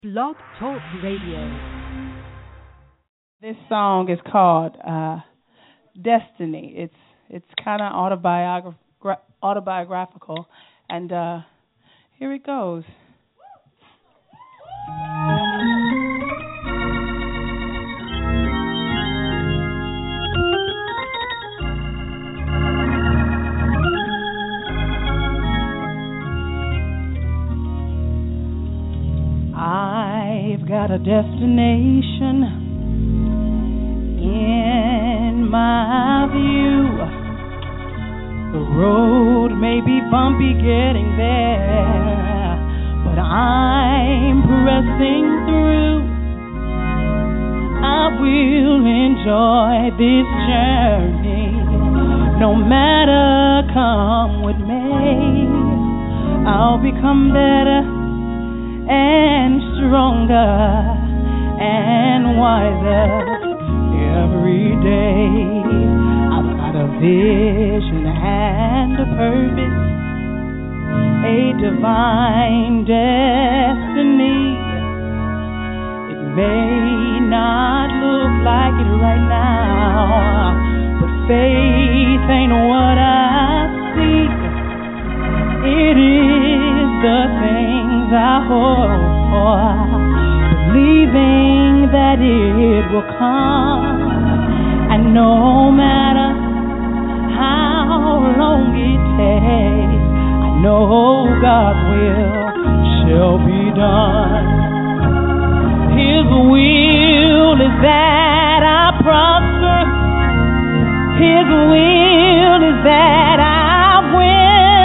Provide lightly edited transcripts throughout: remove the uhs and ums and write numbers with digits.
Blog Talk Radio. This song is called Destiny. It's kind of autobiographical, and here it goes. I've got a destination in my view. The road may be bumpy getting there, but I'm pressing through. I will enjoy this journey, no matter come what may. I'll become better and stronger and wiser every day. I've got a vision and a purpose, a divine destiny. It may not look like it right now, but faith ain't what I seek. It is the things I hope for, believing that it will come. And no matter how long it takes, I know God's will shall be done. His will is that I prosper. His will is that I win.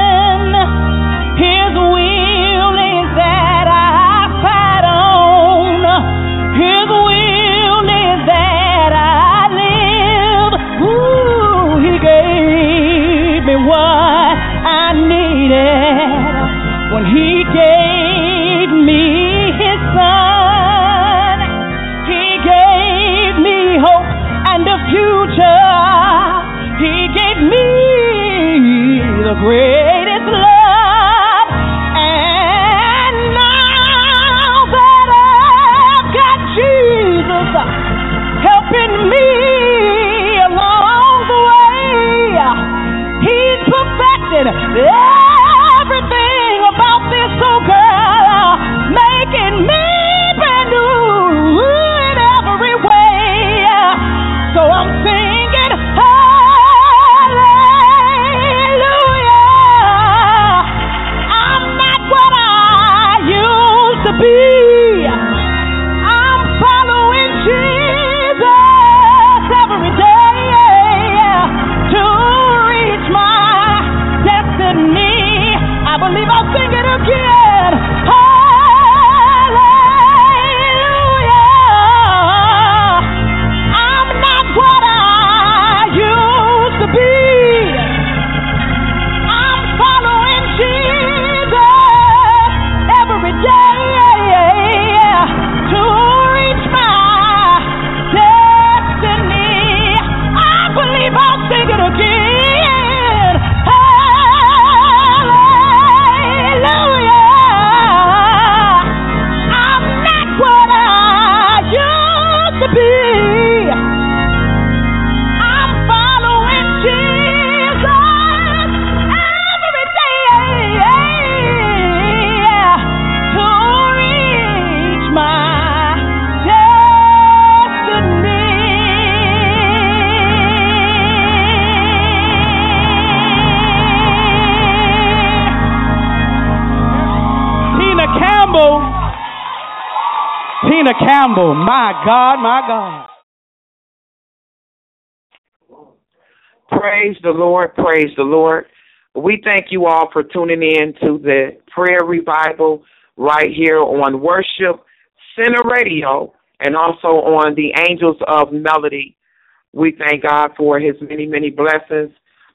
His will is that I fight on. His will is that I live. Ooh, He gave me what I needed when He gave me His Son. He gave me hope and a future. He gave me the greatest love. Helping me along the way. He's perfected everything about this old girl, making me brand new in every way. So I'm singing hallelujah. I'm not what I used to be. I believe I'll sing it again. Hallelujah. I'm not what I used to be. I'm following Jesus every day to reach my destiny. I believe I'll sing it again. Tina Campbell, my God, my God. Praise the Lord, praise the Lord. We thank you all for tuning in to the prayer revival right here on Worship Center Radio and also on the Angels of Melody. We thank God for His many, many blessings.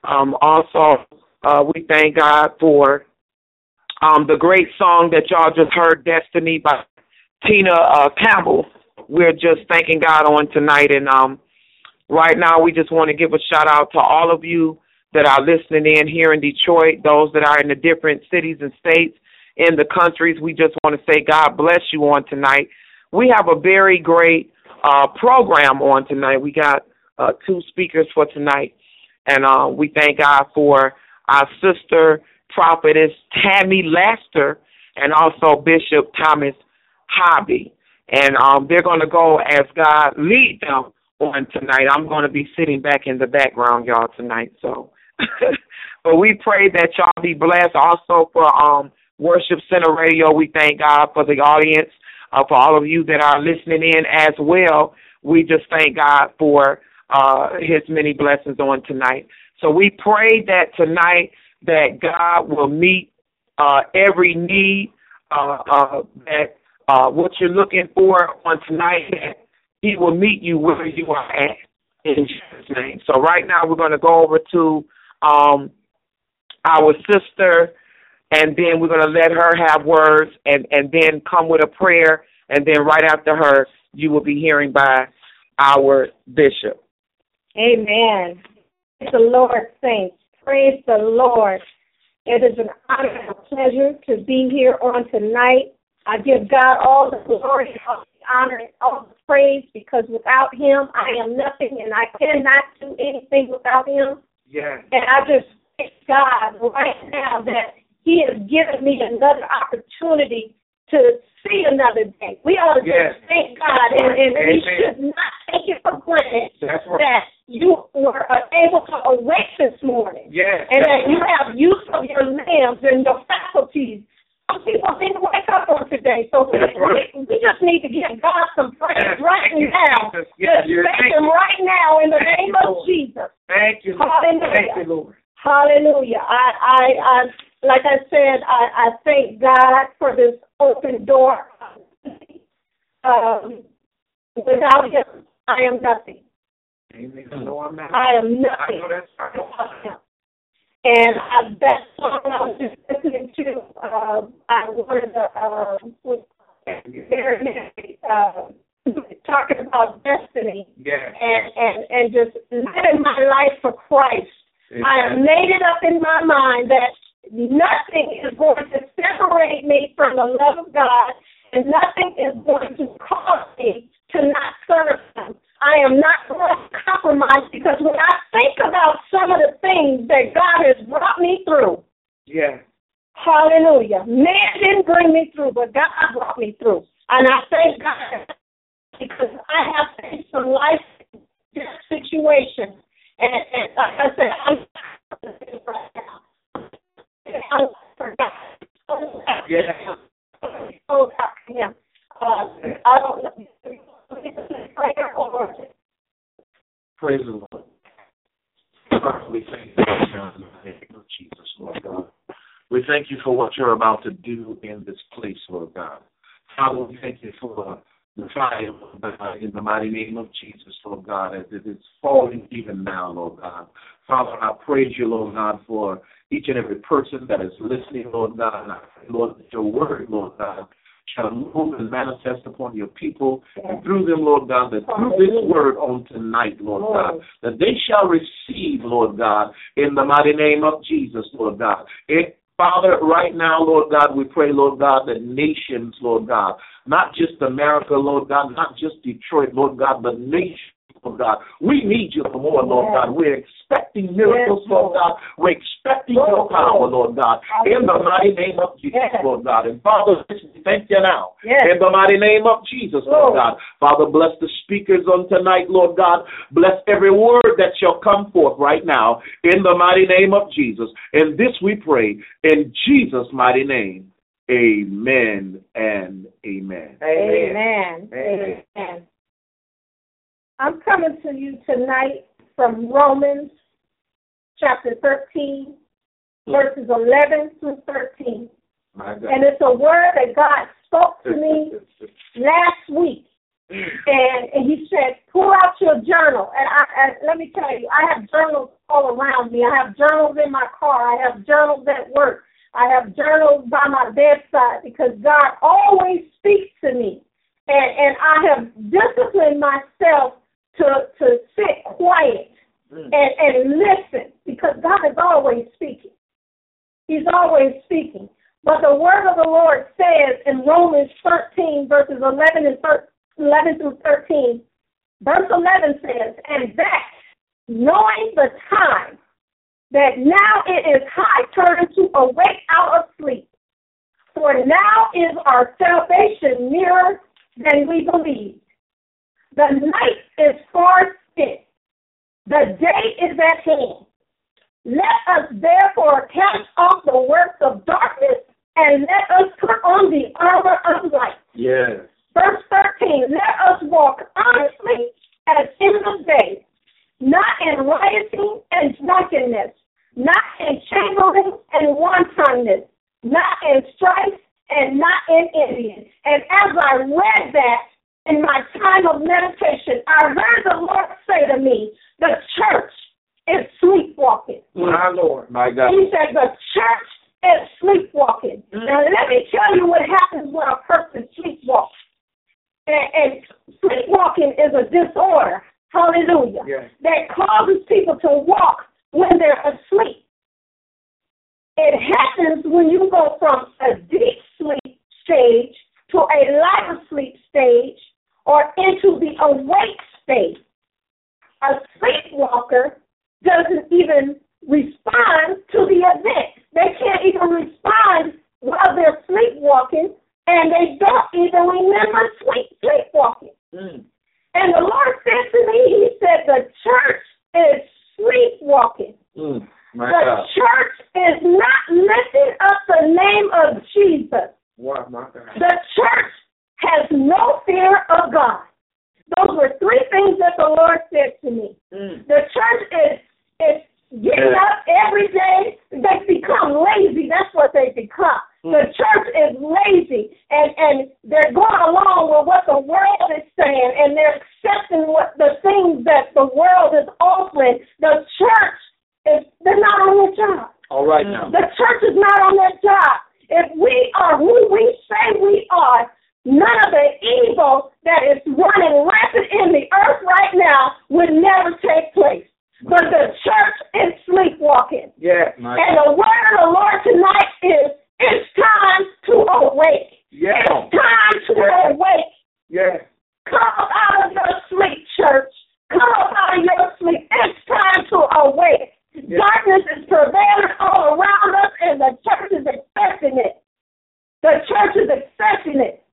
We thank God for the great song that y'all just heard, Destiny by Tina Campbell. We're just thanking God on tonight. And right now we just want to give a shout out to all of you that are listening in here in Detroit, those that are in the different cities and states, in the countries. We just want to say God bless you on tonight. We have a very great program on tonight. We got 2 speakers for tonight, and we thank God for our sister prophetess Tammy Laster and also Bishop Thomas Hobby. And they're going to go as God lead them on tonight. I'm going to be sitting back in the background, y'all, tonight. So, but we pray that y'all be blessed. Also for Worship Center Radio, we thank God for the audience, for all of you that are listening in as well. We just thank God for His many blessings on tonight. So we pray that tonight that God will meet every need, that what you're looking for on tonight, that He will meet you where you are at in Jesus' name. So right now we're going to go over to our sister, and then we're going to let her have words, and then come with a prayer, and then right after her, you will be hearing by our bishop. Amen. Praise the Lord, saints. Praise the Lord. It is an honor and a pleasure to be here on tonight. I give God all the glory, all the honor, and all the praise, because without Him, I am nothing, and I cannot do anything without Him. Yeah. And I just thank God right now that He has given me another opportunity to see another day. We ought to just thank God, and we should not take it for granted that you were able to awake this morning, and that you have use of your limbs and your faculties. Some people didn't wake up on today, so we just need to give God some praise right now. Just thank Him right now in the name of Jesus. Thank you. Hallelujah. Thank you, Lord. Hallelujah. I like I said, I thank God for this open door. Without Him, I am nothing. Amen. No, I'm not. I am nothing. I know that's right. Without Him. And that song I was just listening to, one of the very talking about destiny, and just living my life for Christ. I have made it up in my mind that nothing is going to separate me from the love of God, and nothing is going to cause me to not serve Him. I am not going to compromise, because when I think about some of the things that God has brought me through, hallelujah, man didn't bring me through, but God brought me through. And I thank God, because I have faced some life situations. And like I said, I'm right now. I'm for God. I don't know. Praise the Lord. Father, we thank you in the name of Jesus, Lord God. We thank you for what you're about to do in this place, Lord God. Father, we thank you for the fire, Lord God, in the mighty name of Jesus, Lord God, as it is falling even now, Lord God. Father, I praise you, Lord God, for each and every person that is listening, Lord God. And I pray, Lord, that your word, Lord God, shall move and manifest upon your people, and through them, Lord God, that through this word on tonight, Lord God, that they shall receive, Lord God, in the mighty name of Jesus, Lord God. Father, right now, Lord God, we pray, Lord God, that nations, Lord God, not just America, Lord God, not just Detroit, Lord God, but nations, Lord God. We need you more, Lord God. We're expecting miracles, Lord God. We're expecting your power, Lord God, in the mighty name of Jesus, Lord God. And Father, thank you now, in the mighty name of Jesus, Lord God. Father, bless the speakers on tonight, Lord God. Bless every word that shall come forth right now, in the mighty name of Jesus. And this we pray in Jesus' mighty name. Amen and amen. Amen. Amen. Amen. I'm coming to you tonight from Romans chapter 13, verses 11 through 13. And it's a word that God spoke to me last week. And He said, pull out your journal. And let me tell you, I have journals all around me. I have journals in my car. I have journals at work. I have journals by my bedside, because God always speaks to me. And I have disciplined myself to sit quiet and listen, because God is always speaking. He's always speaking. But the word of the Romans 13, verses 11 through 13. Verse 11 says, and that, knowing the time, that now it is high time to awake out of sleep. For now is our salvation nearer than we believed. The night is far spent. The day is at hand. Let us therefore cast off the works of darkness and let us put on the armor of light. Yes. Verse 13, let us walk honestly as in the day, not in rioting and drunkenness, not in chambering and wantonness, not in strife and not in envying. And as I read that in my time of meditation, I heard the Lord say to me, the church is sleepwalking. My Lord, my God. He said the church is sleepwalking. Now let me tell you what happens when a person sleepwalks. And sleepwalking is a disorder, hallelujah, that causes people to walk when they're asleep. It happens when you go from a deep sleep stage to a lighter sleep stage or into the awake state. A sleepwalker doesn't even respond to the event. They can't even respond while they're sleepwalking, and they don't even remember sleepwalking. And the Lord said to me, he said, the church is sleepwalking. The church is not lifting up the name of Jesus. Wow, my God. The church has no fear of God. Those were three things that the Lord said to me. The church is getting up every day. They become lazy. That's what they become. The church is lazy, and they're going along with what the world is saying, and they're accepting what the things that the world is offering. The church they're not on their job. All right now. The church is not on their job. If we are who we say we are, none of the evil that is running rampant in the earth right now would never take place. But the church is sleepwalking. Yeah, and the word of the Lord tonight is, it's time to awake. Yeah. It's time to awake. Yeah. Come up out of your sleep, church. Come up out of your sleep. It's time to awake. Yeah. Darkness is prevailing all around us, and the church is accepting it. The church is accepting it.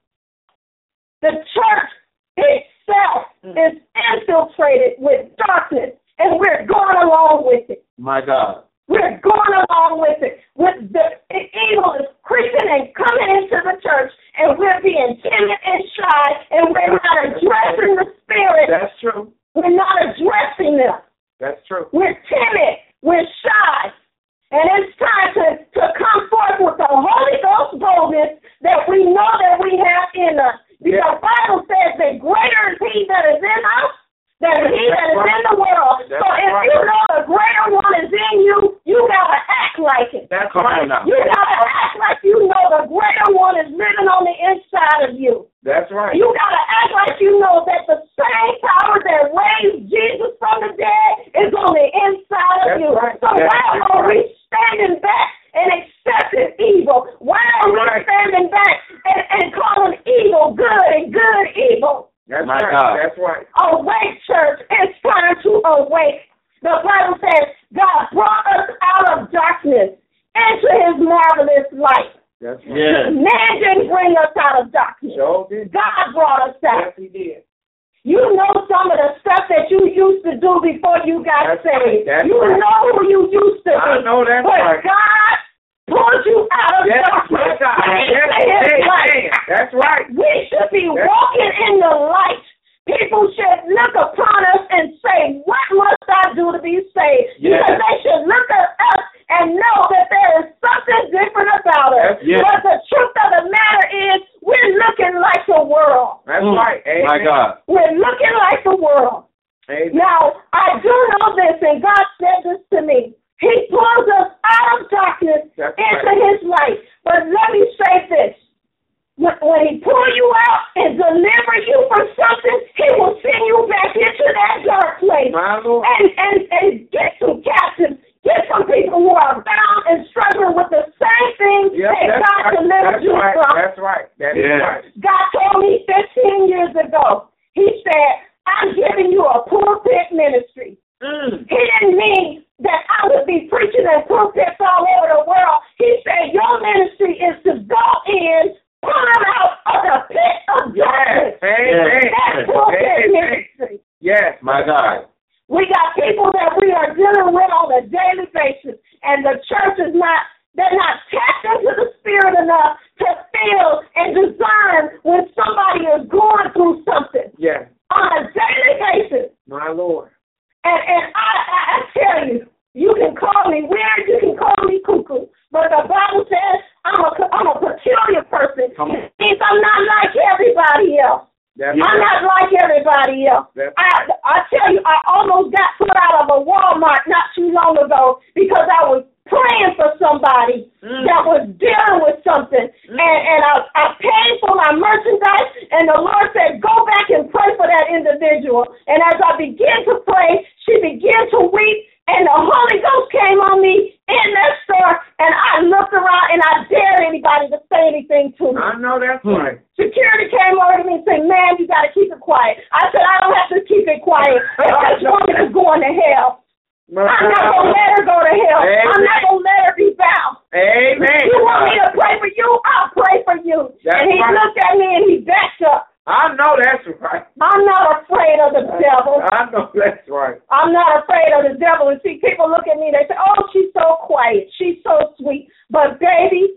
The church itself is infiltrated with darkness, and we're going along with it. My God. We're going along with it. With the evil is creeping and coming into the church, and we're being timid and shy, and we're not addressing the spirit. That's true. We're not addressing them. That's true. We're timid. We're shy. And it's time to come forth with the Holy Ghost boldness that we know that we have in us. The Bible says that greater is he that is in us than he that is in the world. So if you know the greater one is in you, you got to act like it. That's right now. You got to act like you know the greater one is living on the inside of you. That's right. You got to act like you know that the same power that raised Jesus from the dead is on the inside of you. Right. So why are we standing back and accepting evil? Why are we standing back and calling evil good and good evil? That's right. God. That's right. Awake, church. It's time to awake. The Bible says God brought us out of darkness into his marvelous light. That's right. Yeah. Man didn't bring us out of darkness. Sure did. God brought us out. Yes, he did. You know some of the stuff that you used to do before you got saved. Right. You know who you used to be. I know that's but right. God pulled you out of darkness. That's right. We should be walking in the light. People should look upon us and say, what must I do to be saved? Yes. Because they should look at us and know that there is something different about us. Yes. But the truth of the matter is, we're looking like the world. That's right. Amen. My God. We're looking like the world. Amen. Now, I do know this, and God said this to me. He pulls us out of darkness into his light. But let me say this. When he pull you out and deliver you from something, he will send you back into that dark place and get some captives, get some people who are bound and struggling with the same thing that God delivered you from. That's right. That is ago, he said, I'm giving you a pulpit ministry. He didn't mean that I would be preaching in pulpits all over the world. He said, your ministry is to go in, pull them out of the pit of darkness. That's pulpit ministry. Yes, my God. We got people that we are dealing with on a daily basis, and the church is they're not tapped into the Spirit enough to feel and discern when somebody is going through something. Yes. On a daily basis. My Lord. And I tell you, you can call me weird, you can call me cuckoo, but the Bible says I'm a peculiar person. It means I'm not like everybody else. I'm not like everybody else. I tell you, I almost got put out of a Walmart not too long ago because I was praying for somebody that was dealing with something. And I paid for my merchandise, and the Lord said, go back and pray for that individual. And as I began to pray, she began to weep, and the Holy Ghost came on me in that store, and I looked around, and I dared anybody to say anything to me. I know that's right. Security came over to me and said, man, you got to keep it quiet. I said, I don't have to keep it quiet. This woman is going to hell. I'm not going to let her go to hell. Amen. I'm not going to let her be bound. Amen. You want me to pray for you? I'll pray for you. And he looked at me and he backed up. I know that's right. I'm not afraid of the devil. I know that's right. I'm not afraid of the devil. And see, people look at me, they say, oh, she's so quiet. She's so sweet. But, baby,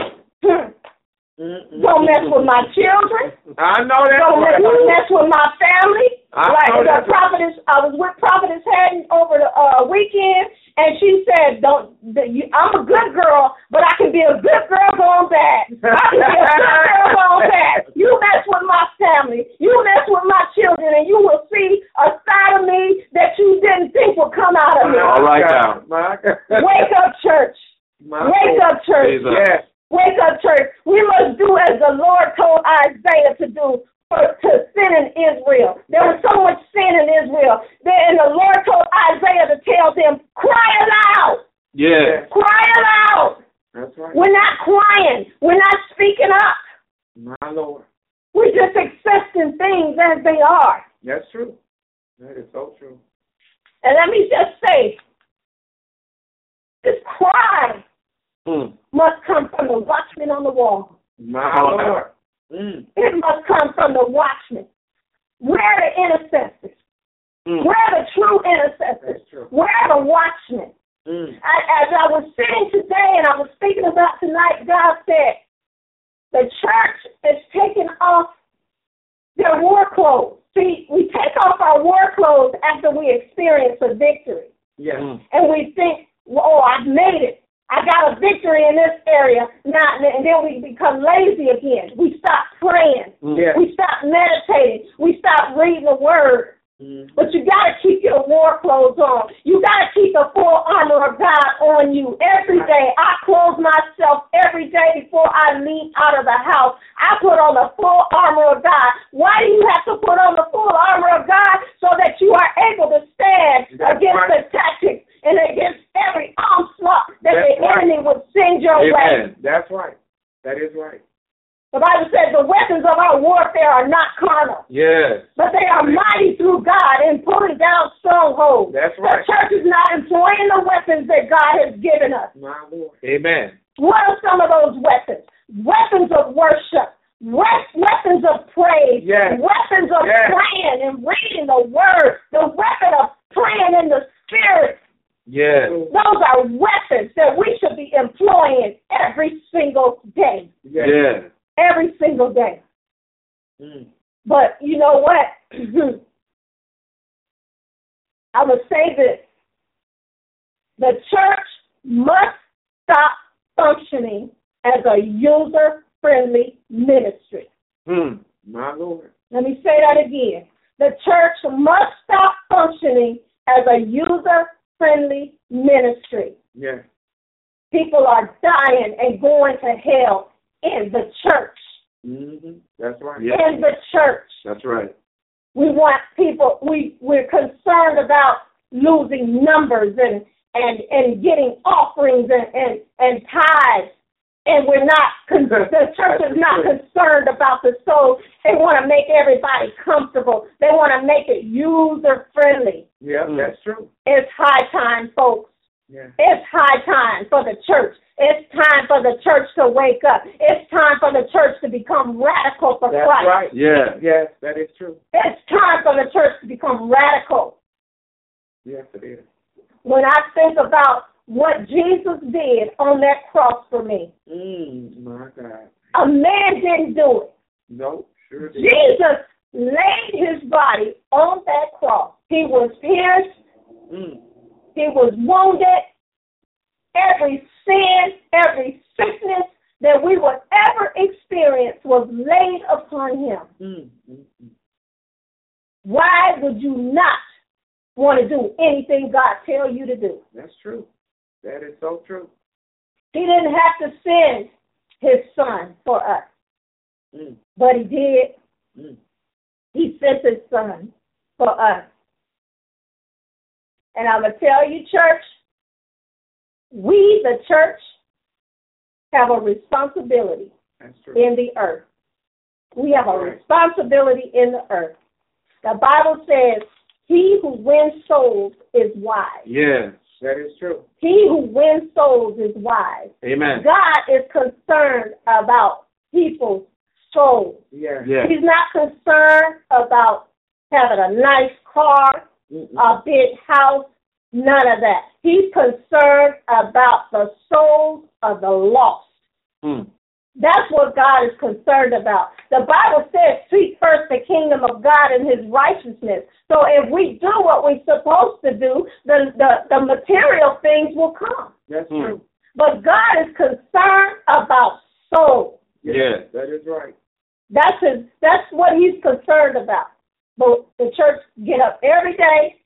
don't mess with my children. I know that's right. Don't mess with my family. I was with Prophetess Haddon over the weekend, and she said, I'm a good girl, but I can be a good girl going bad. I can be a good girl going bad. You mess with my family. You mess with my children, and you will see a side of me that you didn't think would come out of me. All right now. Wake up, church. Wake up, church. Yes. Wake up, church. We must do as the Lord told Isaiah to do. To sin in Israel. There was so much sin in Israel. And the Lord told Isaiah to tell them, cry aloud. Yeah. Cry aloud. That's right. We're not crying. We're not speaking up. My Lord. We're just accepting things as they are. That's true. That is so true. And let me just say, this cry must come from the watchman on the wall. My Lord. It must come from the watchmen. Where are the intercessors? Where are the true intercessors? Where are the watchmen? As I was sitting today and I was thinking about tonight, God said, the church is taking off their war clothes. See, we take off our war clothes after we experience a victory. Yes. And we think, oh, I've made it. I got a victory in this area, and then we become lazy again. We stop praying. Yes. We stop meditating. We stop reading the Word. But you got to keep your war clothes on. You got to keep the full armor of God on you every day. I clothe myself every day before I leave out of the house. I put on the full armor of God. Why do you have to put on the full armor of God? So that you are able to stand against the tactics and against every onslaught that the enemy would send your way. That's right. That is right. The Bible says the weapons of our warfare are not carnal. Yes. But they are mighty through God in pulling down strongholds. That's right. The church is not employing the weapons that God has given us. My Lord. Amen. What are some of those weapons? Weapons of worship. Weapons of praise. Yes. Weapons of praying and reading the Word. The weapon of praying in the Spirit. Yes. Those are weapons that we should be employing every single day. Yes. Every single day. But you know what? I would say this. The church must stop functioning as a user-friendly ministry. My Lord. Let me say that again. The church must stop functioning as a user-friendly ministry. Yes. People are dying and going to hell in the church. That's right. In the church. That's right. We want people, we're concerned about losing numbers and getting offerings and tithes. And the church is not concerned about the soul. They want to make everybody comfortable. They want to make it user-friendly. Yeah, that's true. It's high time, folks. Yeah. It's high time for the church. It's time for the church to wake up. It's time for the church to become radical for That's Christ. right. Yeah. Yes, that is true. It's time for the church to become radical. Yes, it is. When I think about what Jesus did on that cross for me, My God. a man didn't do it. No, sure did. Jesus laid his body on that cross. He was pierced. He was wounded. Every sin, every sickness that we would ever experience was laid upon him. Why would you not want to do anything God tells you to do? That's true. That is so true. He didn't have to send his son for us, but he did. He sent his son for us. And I'm going to tell you, church, we, the church, have a responsibility in the earth. We have a responsibility in the earth. The Bible says, he who wins souls is wise. Yes, that is true. He who wins souls is wise. Amen. God is concerned about people's souls. Yeah. He's not concerned about having a nice car, a big house, none of that. He's concerned about the souls of the lost. That's what God is concerned about. The Bible says, seek first the kingdom of God and his righteousness. So if we do what we're supposed to do, the material things will come. That's true. But God is concerned about souls. Yes, that is right. That's what he's concerned about. But the church get up every day.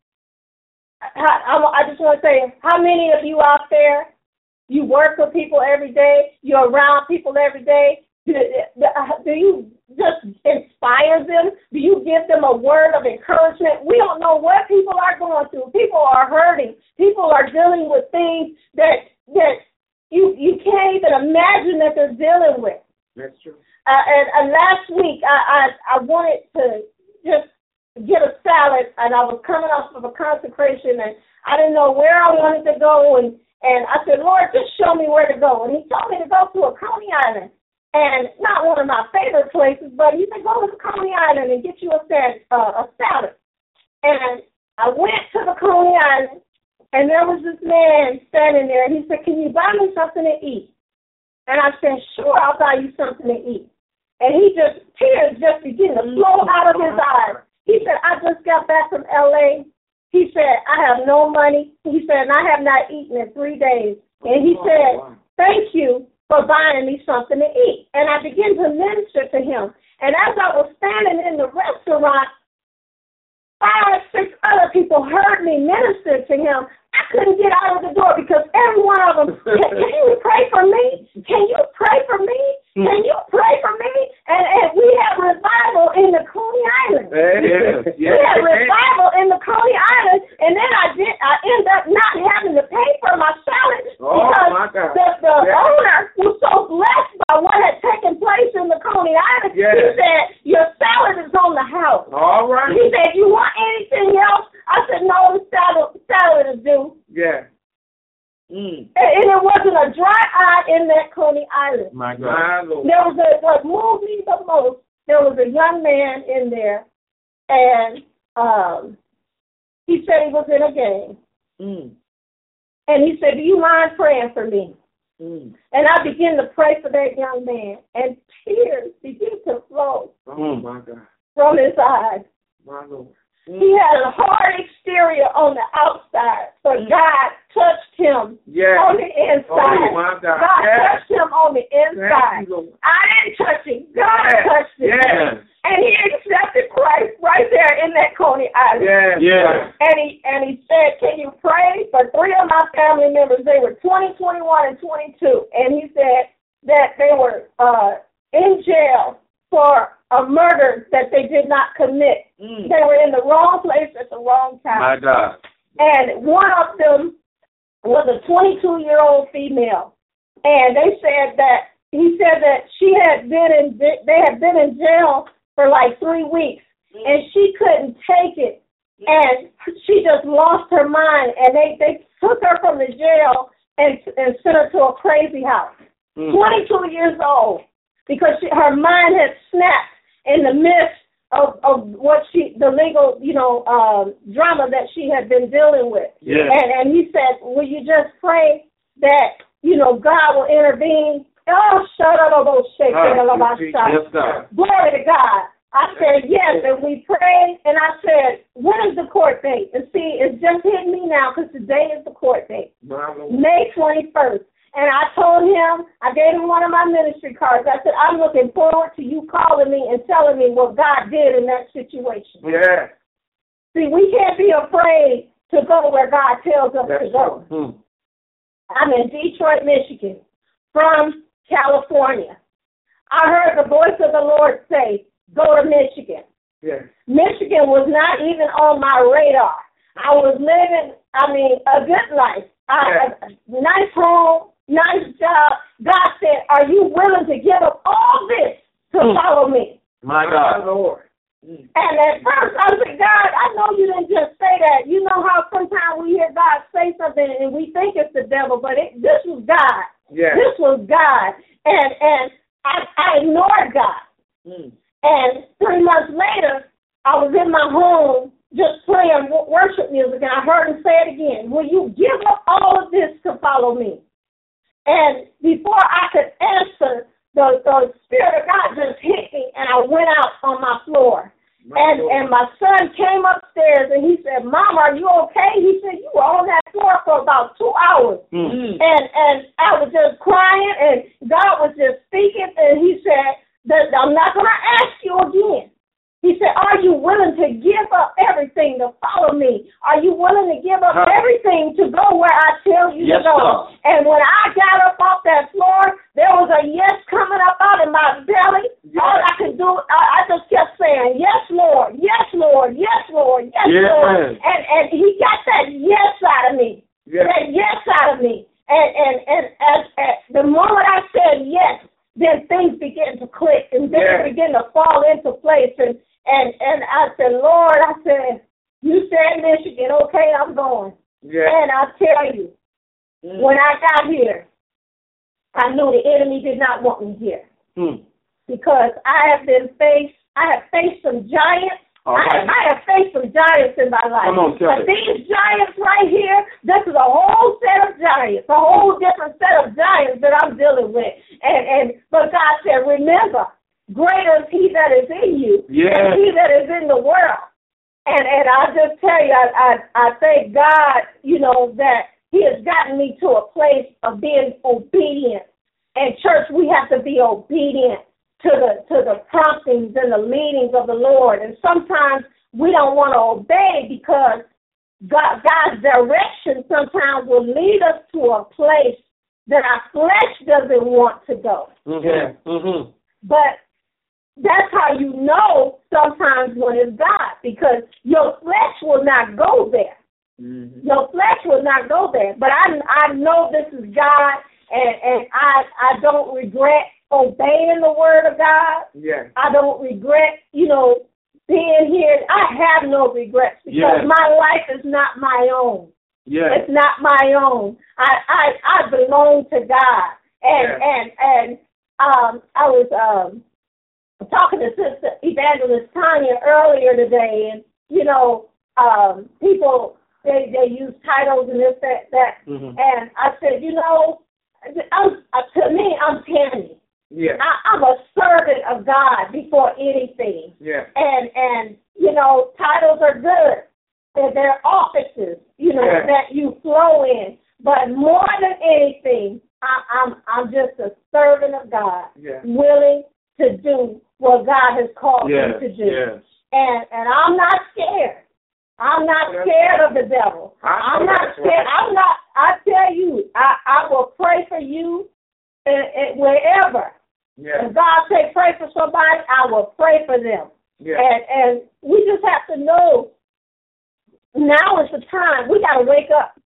I just want to say, how many of you out there, you work with people every day, you're around people every day, do you just inspire them? Do you give them a word of encouragement? We don't know what people are going through. People are hurting. People are dealing with things that you can't even imagine that they're dealing with. That's true. And last week, I wanted to just get a salad, and I was coming off of a consecration, and I didn't know where I wanted to go, and I said, Lord, just show me where to go. And he told me to go to a Coney Island, and not one of my favorite places, but he said, go to Coney Island and get you a salad. And I went to the Coney Island, and there was this man standing there, and he said, can you buy me something to eat? And I said, sure, I'll buy you something to eat. And tears just began to flow out of his eyes. He said, I just got back from L.A., he said, I have no money. He said, and I have not eaten in 3 days. And he said, thank you for buying me something to eat. And I began to minister to him. And as I was standing in the restaurant, 5 or 6 other people heard me minister to him. I couldn't get out of the door because every one of them, can you pray for me? Can you pray for me? Can you pray for me? And we had revival in the Coney Island. We had revival in the Coney Island, and then I ended up not having to pay for my salad because the owner was so blessed by what had taken place in the Coney Island. He said, your salad is on the house. All right. He said, you want anything else? I said, no, the salad is due. Yeah. And it wasn't a dry eye in that Coney Island. My God. There was what moved me the most, there was a young man in there, and he said he was in a gang. And he said, do you mind praying for me? And I began to pray for that young man, and tears began to flow from his eyes. My Lord. He had a hard exterior on the outside, but God touched him on the inside. Oh, my God. God touched him on the inside. I didn't touch him. God touched him. And he accepted Christ right there in that Coney Island. And he said, can you pray for 3 of my family members? They were 20, 21, and 22. And he said that they were in jail for a murder that they did not commit. They were in the wrong place at the wrong time. My God. And one of them was a 22-year-old female And he said that they had been in jail for like 3 weeks, and she couldn't take it, and she just lost her mind, and they took her from the jail and sent her to a crazy house. 22 years old, because her mind had snapped in the midst of what the legal, drama that she had been dealing with. Yeah. And he said, will you just pray that, God will intervene? Oh, shut up, shake. Yes, God. Glory to God. I said, yes, and we prayed, and I said, when is the court date? And see, it's just hitting me now because today is the court date, May 21st. And I told him, I gave him one of my ministry cards. I said, I'm looking forward to you calling me and telling me what God did in that situation. Yeah. See, we can't be afraid to go where God tells us to go. I'm in Detroit, Michigan, from California. I heard the voice of the Lord say, go to Michigan. Yes. Michigan was not even on my radar. I was living, a good life. Nice home, nice job. God said, are you willing to give up all this to follow me? My God. Lord. And at first I said, God, I know you didn't just say that. You know how sometimes we hear God say something and we think it's the devil, but this was God. Yes. This was God. And I ignored God. And 3 months later, I was in my home just playing worship music, and I heard him say it again. Will you give up all of this to follow me? And before I could answer, the Spirit of God just hit me, and I went out on my floor. And my son came upstairs, and he said, Mom, are you okay? He said, you were on that floor for about 2 hours. And I was just crying, and God was just speaking, and he said, I'm not going to ask you again. He said, are you willing to give up everything to follow me? Are you willing to give up everything to go where I tell you to go? Sir. And when I got up off that floor, there was a yes coming up out of my belly. Yes. All I could do, I just kept saying, yes, Lord, yes, Lord, yes, Lord, yes, Lord. And he got that yes out of me, that yes out of me. And as the moment I said yes, then things began to click and things began to fall into place. And I said, Lord, you said Michigan, okay, I'm going. And I tell you, when I got here, I knew the enemy did not want me here. Because I have faced some giants. Right. I have faced some giants in my life. Come on, tell but these giants right here, this is a whole set of giants, a whole different set of giants that I'm dealing with. But God said, remember, greater is he that is in you than he that is in the world. And I just tell you, I thank God, that he has gotten me to a place of being obedient. And church, we have to be obedient to the promptings and the leadings of the Lord. And sometimes we don't want to obey because God's direction sometimes will lead us to a place that our flesh doesn't want to go. But that's how you know sometimes when it's God, because your flesh will not go there. Your flesh will not go there. But I know this is God, and I don't regret obeying the word of God. I don't regret, being here. I have no regrets because my life is not my own. It's not my own. I belong to God. And I was talking to Sister Evangelist Tanya earlier today, and people they use titles and this, that. And I said, to me, I'm Tammy. I'm a servant of God before anything. And titles are good. They're offices, that you flow in. But more than anything, I'm just a servant of God, willing to do what God has called me to do. And I'm not scared. I'm not scared of the devil. I'm not scared. I tell you, I will pray for you wherever. If God say pray for somebody, I will pray for them. And we just have to know now is the time. We got to wake up.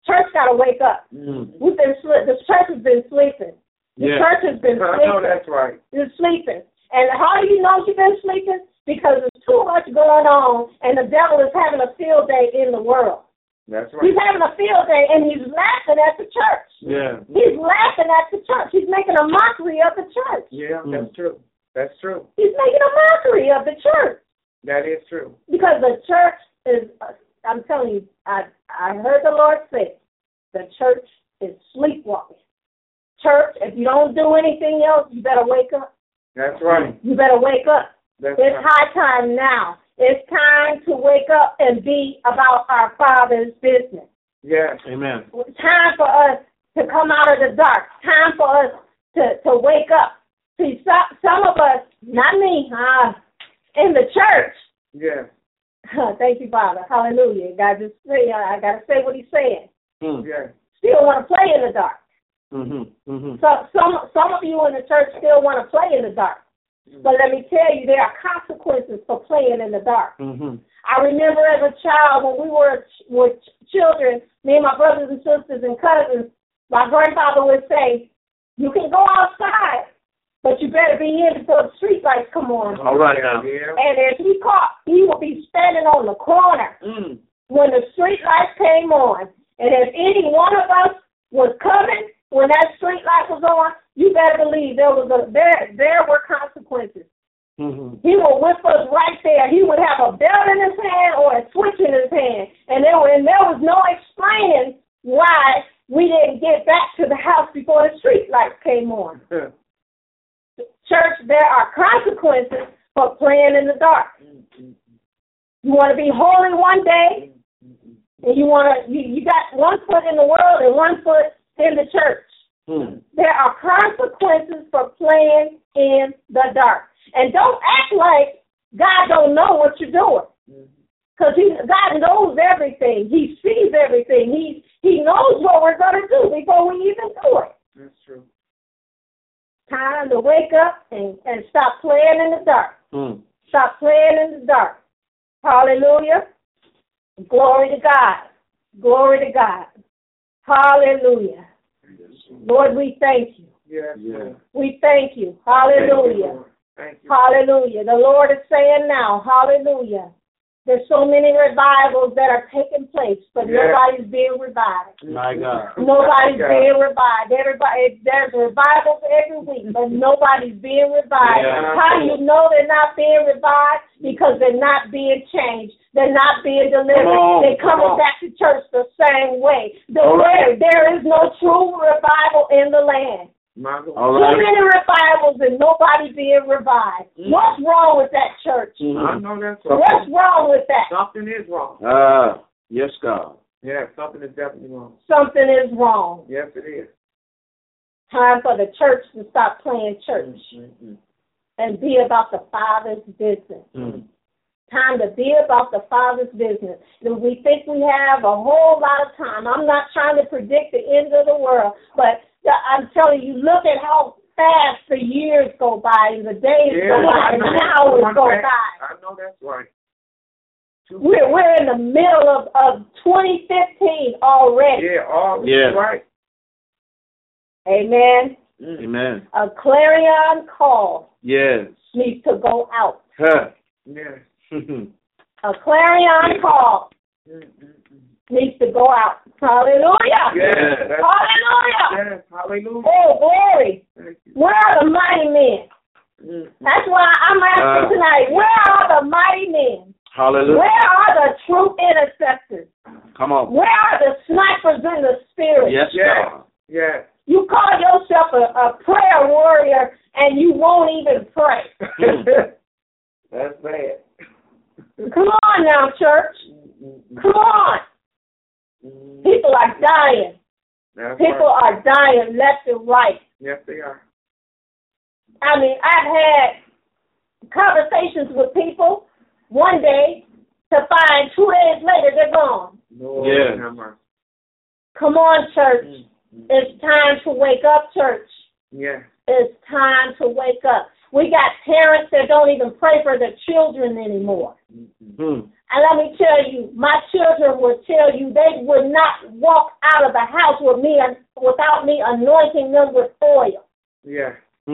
church got to wake up. We've been the church has been sleeping. The church has been sleeping. I know that's right. You're sleeping. And how do you know you've been sleeping? Because there's too much going on, and the devil is having a field day in the world. That's right. He's having a field day, and he's laughing at the church. Yeah. He's laughing at the church. He's making a mockery of the church. Yeah, that's true. That's true. He's making a mockery of the church. That is true. Because the church is, I'm telling you, I heard the Lord say, the church is sleepwalking. Church, if you don't do anything else, you better wake up. That's right. You better wake up. That's It's right. high time now. It's time to wake up and be about our Father's business. Yes. Amen. It's time for us to come out of the dark. Time for us to wake up. See, some of us, not me, in the church. Yes. Thank you, Father. Hallelujah. I got to say what he's saying. Yes. Still want to play in the dark. Mm-hmm. So some of you in the church still want to play in the dark. But let me tell you, there are consequences for playing in the dark. I remember as a child when we were with children, me and my brothers and sisters and cousins, my grandfather would say, you can go outside, but you better be in before the street lights come on. All right now. Yeah. And if he caught, he would be standing on the corner when the street lights came on. And if any one of us was coming when that street light was on, you better believe there were consequences. He would whip us right there. He would have a belt in his hand or a switch in his hand. And there was no explaining why we didn't get back to the house before the street lights came on. Church, there are consequences for playing in the dark. You want to be holy one day, and you got one foot in the world and one foot in the church. There are consequences for playing in the dark. And don't act like God don't know what you're doing. Because God knows everything. He sees everything. He knows what we're going to do before we even do it. That's true. Time to wake up and stop playing in the dark. Stop playing in the dark. Hallelujah. Glory to God. Glory to God. Hallelujah. Lord, we thank you. Yes. Yeah. We thank you. Hallelujah. Thank you. Hallelujah. The Lord is saying now, hallelujah. There's so many revivals that are taking place, but nobody's being revived. My God. Nobody's being revived. There's revivals every week, but nobody's being revived. Yeah. How do you know they're not being revived? Because they're not being changed. They're not being delivered. They're coming back to church the same way. There is no true revival in the land. All right. Too many revivals and nobody being revived. What's wrong with that church? I know that's What's right. wrong with that? Something is wrong. Yes, God. Yeah, something is definitely wrong. Something is wrong. Yes, it is. Time for the church to stop playing church and be about the Father's business. Time to be about the Father's business. And we think we have a whole lot of time. I'm not trying to predict the end of the world, but I'm telling you, look at how fast the years go by and the days go by and the hours go by. I know that's right. We're in the middle of 2015 already. Yeah, all right. Amen. Amen. A clarion call Yes. needs to go out. Yes. A clarion call needs to go out. Hallelujah. Yes. Hallelujah. Yes. Hallelujah. Oh, glory. Thank you. Where are the mighty men? That's why I'm asking tonight, where are the mighty men? Hallelujah. Where are the true intercessors? Come on. Where are the snipers in the spirit? Yes, God. Yes. You call yourself a prayer warrior and you won't even pray. That's bad. Come on now, church. Come on. People are dying. People are dying left and right. Yes, they are. I mean, I've had conversations with people one day to find 2 days later they're gone. Come on, church. It's time to wake up, church. Yeah. It's time to wake up. We got parents that don't even pray for their children anymore. And let me tell you, my children will tell you they would not walk out of the house with me without me anointing them with oil. Yeah.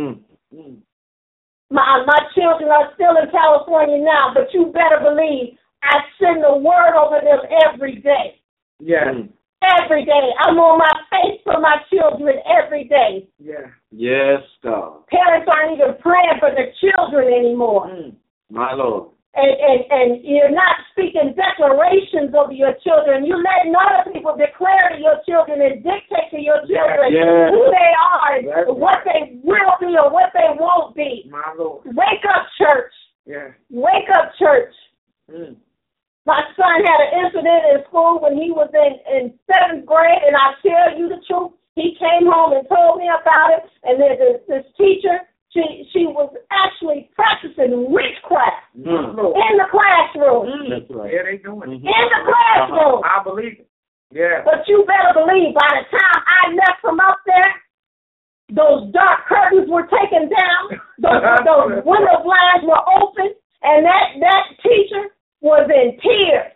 My children are still in California now, but you better believe I send the word over them every day. Yeah. Every day. I'm on my face for my children every day. Yeah. Yes, God. Parents aren't even praying for their children anymore. My Lord. And you're not speaking declarations over your children. You're letting other people declare to your children and dictate to your children who they are and what they will be or what they won't be. My Lord. Wake up, church. Yeah. Wake up, church. My son had an incident in school when he was in 7th grade, and I tell you the truth, he came home and told me about it, and then this teacher, she was actually practicing witchcraft in the classroom. That's right. Yeah, they doing it. In the classroom. I believe it. Yeah. But you better believe by the time I left from up there, those dark curtains were taken down, those window blinds were open, and that teacher was in tears.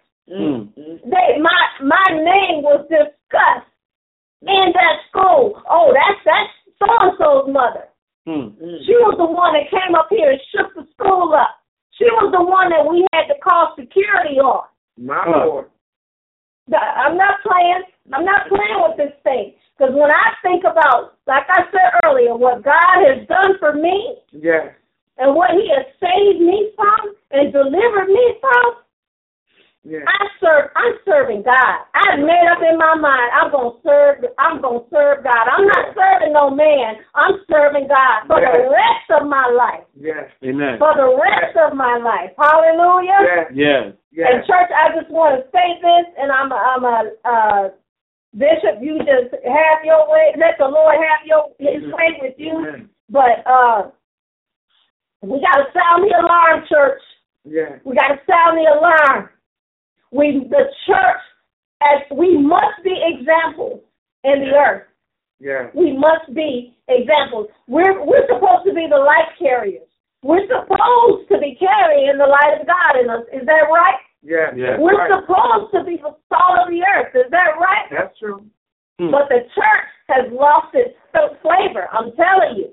My name was discussed in that school. Oh, that's so-and-so's mother. She was the one that came up here and shook the school up. She was the one that we had to call security on. My Lord. I'm not playing. I'm not playing with this thing. Because when I think about, like I said earlier, what God has done for me, yes, and what He has saved me from and delivered me from, yes. I'm serving God. I've made up in my mind I'm gonna serve God. I'm not serving no man. I'm serving God for the rest of my life. Yes. Amen. For the rest of my life. Hallelujah. Yes. Yes. And church, I just want to say this, and I'm a bishop. You just have your way. Let the Lord have His way with you. Amen. But we got to sound the alarm, church. Yeah. We got to sound the alarm. The church, we must be examples in the earth. Yeah. We must be examples. We're supposed to be the light carriers. We're supposed to be carrying the light of God in us. Is that right? Yeah. Yeah. We're right. supposed to be the salt of the earth. Is that right? That's true. But the church has lost its flavor. I'm telling you.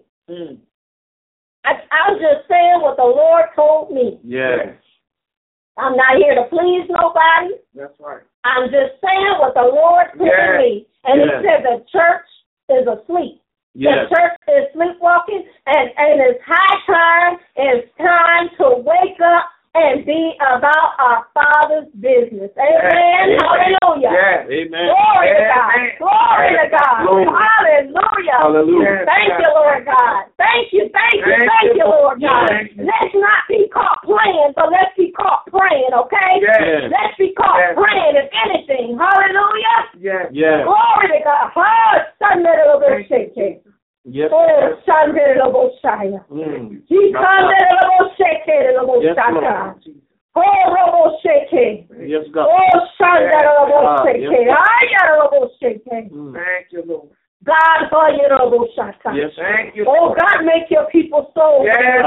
I'm just saying what the Lord told me. Yes. I'm not here to please nobody. That's right. I'm just saying what the Lord told me. And He said the church is asleep. Yes. The church is sleepwalking, and it's high time. It's time to wake up and be about our Father's business. Amen. Hallelujah. Yes. Amen. Glory to God. Glory to God. Glory. Hallelujah. Hallelujah. Thank you, Lord God. Thank you, Lord God. Let's not be caught playing, but let's be caught praying, okay? Yes. Let's be caught praying, if anything. Hallelujah. Yes. Yes. Glory to God. Oh, Sunday, little bit shaky. Yes. Oh, Sunday, little shaya. He Sunday, little shaky, little shaka. Oh, little shaky. Yes, God. Oh, Sunday, little shaky. Ay, little shaky. Thank you, Lord. God, oh, you little shaka. Yes. Thank you. Oh, God, make your people so. Yes.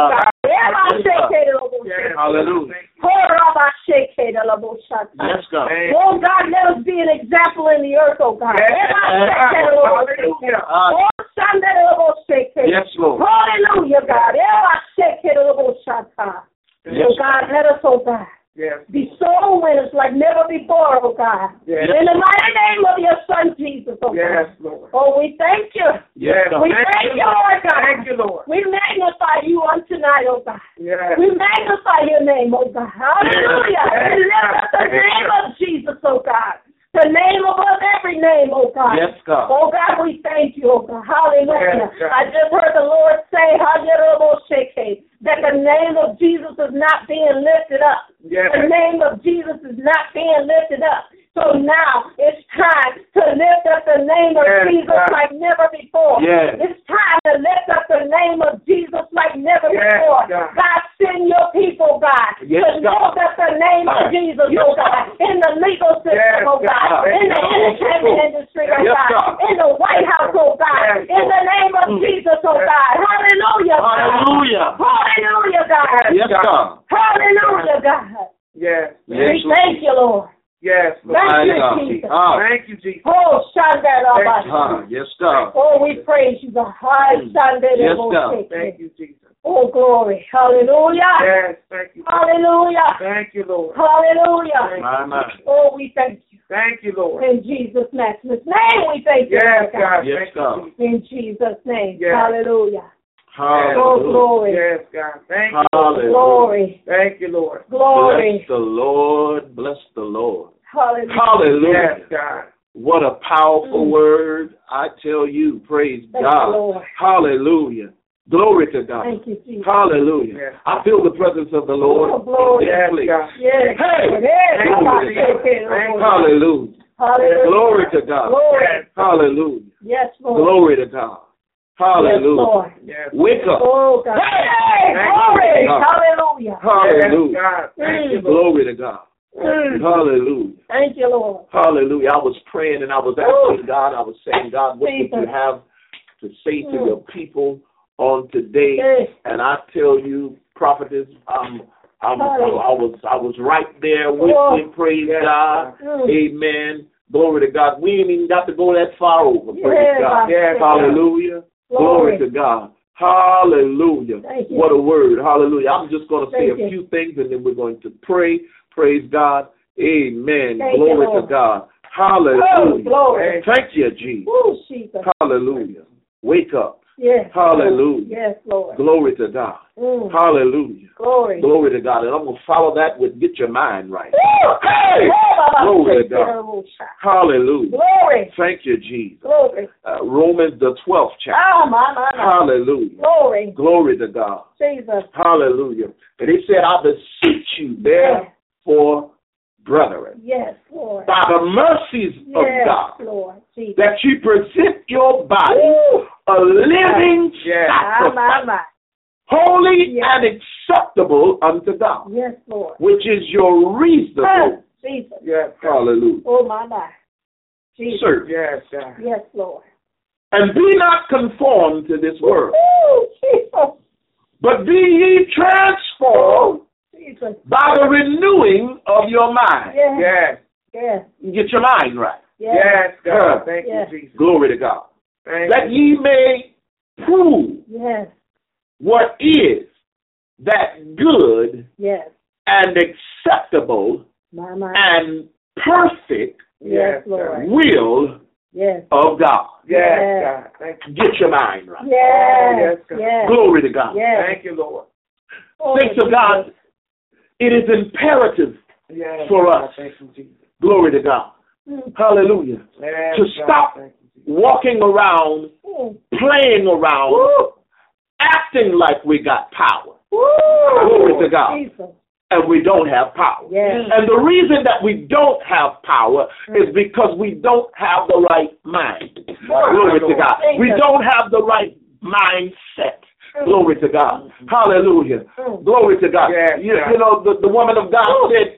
Yes. Hallelujah. Yes, God. Oh, God, let us be an example in the earth, oh, God. Hallelujah. Yes, Lord. Hallelujah, God. Oh, God, let us, oh, God, Yes. be soul winners like never before, oh, God. Yes. In the mighty name of your Son, Jesus, oh, Yes, God. Lord. Oh, we thank you. Yes, God. We thank you, Lord God. Thank you, Lord. We magnify you on tonight, oh God. Yes. We magnify your name, oh God. Hallelujah. Yes. And lift up the name of Jesus, oh God. The name above every name, oh God. Yes, God. Oh God, we thank you, oh God. Hallelujah. Yes, God. I just heard the Lord say, that the name of Jesus is not being lifted up. Yes. The name of Jesus is not being lifted up. So now it's time to lift up the name of Yes, Jesus God. like never before. Yes. It's time to lift up the name of Jesus like never Yes, before. God. God, send your people, God, Yes, to God. lift up the name of Jesus, Yes, oh God, in the legal system, Yes, oh God, God. in the entertainment industry, oh Yes, God, God. in the White House, oh God, Yes, in the name of Jesus, oh God. Hallelujah, God. Hallelujah. Hallelujah, God. Yes, God. Hallelujah, God. Yes. Yes. We thank you, Lord. Yes, Lord. Thank you, God. Jesus. Thank you, Jesus. Oh, Shandalabasha. Yes, God. Oh, we praise you, God. Yes, God. Thank you, Jesus. Oh, glory. Hallelujah. Yes, thank you. Hallelujah. Thank you, Lord. Hallelujah. My. Oh, we thank you. Thank you, Lord. In Jesus' matchless name, we thank you. Yes, Lord God. Yes, Thank God. you, Jesus. In Jesus' name. Yes. Hallelujah. Oh, Hallelujah. glory. Yes, God. Thank you. Hallelujah. Glory. Thank you, Lord. Glory. Bless the Lord. Bless the Lord. Hallelujah. Hallelujah. Yes, God. What a powerful word. I tell you, praise Thank God. you, Lord. Hallelujah. Glory to God. Thank you, Jesus. Hallelujah. Yes. I feel the presence of the Lord. Oh, glory. in this Yes, place. God. Yes. Hey. Yes. Thank you, Jesus. Hallelujah. Hallelujah. Glory to God. Glory. Hallelujah. Yes, Lord. Glory to God. Yes, Hallelujah. Lord. Yes. Wake up. Oh, God. Hey, Thank glory. you. Hallelujah. Hallelujah. Yes, God. Thank you, Lord. Glory to God. Hallelujah. Thank you, Lord. Hallelujah. I was praying and I was asking God, I was saying, God, what would you have to say to your people on today? Yes. And I tell you, prophetess, I was right there with you, praise God. Amen. Glory to God. We ain't even got to go that far over, praise God. Yes. Hallelujah. Glory to God. Hallelujah. Thank you. What a word. Hallelujah. I'm just going to say Thank a you. few things and then we're going to pray. Praise God. Amen. Thank Glory you, to Lord. God. Oh, Hallelujah. glory. Thank you, Jesus. Oh, Jesus. Hallelujah. Wake up. Yes. Hallelujah. Yes, Lord. Glory to God. Hallelujah. Glory. Glory to God. And I'm going to follow that with get your mind right. Hey! Glory to God. Hallelujah. Glory. Thank you, Jesus. Glory. Romans, the 12th chapter. Ah, my. Hallelujah. Glory. Glory to God. Jesus. Hallelujah. And he said, I beseech you, therefore, brethren, Yes, Lord. by the mercies of Yes, God, Lord. Jesus. that you present your body a living sacrifice, My. holy Yes. and acceptable unto God, Yes, Lord. which is your reasonable. Jesus. Yes. Hallelujah. Oh, my. Jesus. Service. Yes, God. Yes, Lord. And be not conformed to this world, Oh, Jesus. but be ye transformed Jesus. by the renewing of your mind. Yes. Yes. Yes. Get your mind right. Yes, God. Thank Yes. you, Jesus. Glory to God. Thank That you. ye may prove Yes. what is that good Yes. and acceptable My. and perfect Yes, Yes, Lord. will Yes. of God. Yes, Yes. God. Thank you. Get your mind right. Yes. yes, God. Yes. Glory to God. Yes. Thank you, Lord. Oh, Thanks to God, Jesus. it is imperative Yes, for God. us. Thank you, Jesus. Glory to God. Hallelujah. Yes, To God. stop Thank you, Jesus. walking around, playing around, acting like we got power. Glory to God. Jesus. And we don't have power. Yes. And the reason that we don't have power is because we don't have the right mind. Glory to God. We don't have the right mindset. Glory to God. Hallelujah. Glory to God. Yes, You know, the woman of God said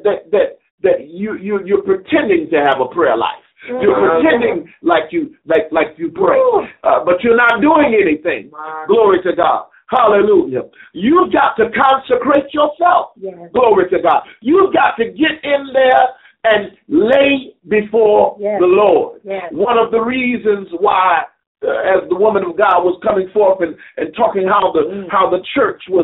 that you're pretending to have a prayer life. You're pretending like you pray, but you're not doing anything. Glory to God. Hallelujah. You've got to consecrate yourself. Yes. Glory to God. You've got to get in there and lay before Yes. the Lord. Yes. One of the reasons why, as the woman of God was coming forth and talking how the church was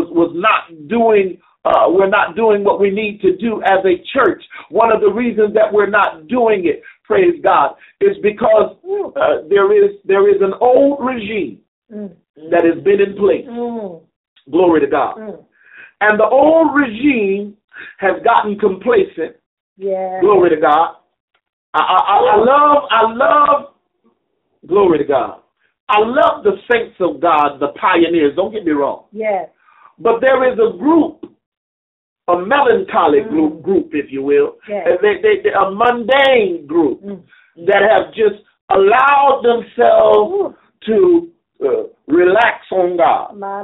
not doing. We're not doing what we need to do as a church. One of the reasons that we're not doing it, praise God, is because there is an old regime that has been in place. Glory to God. And the old regime has gotten complacent. Yes. Glory to God. I love, glory to God. I love the saints of God, the pioneers. Don't get me wrong. Yes. But there is a group, a melancholy group, if you will, Yes. a mundane group that have just allowed themselves to relax on God. My.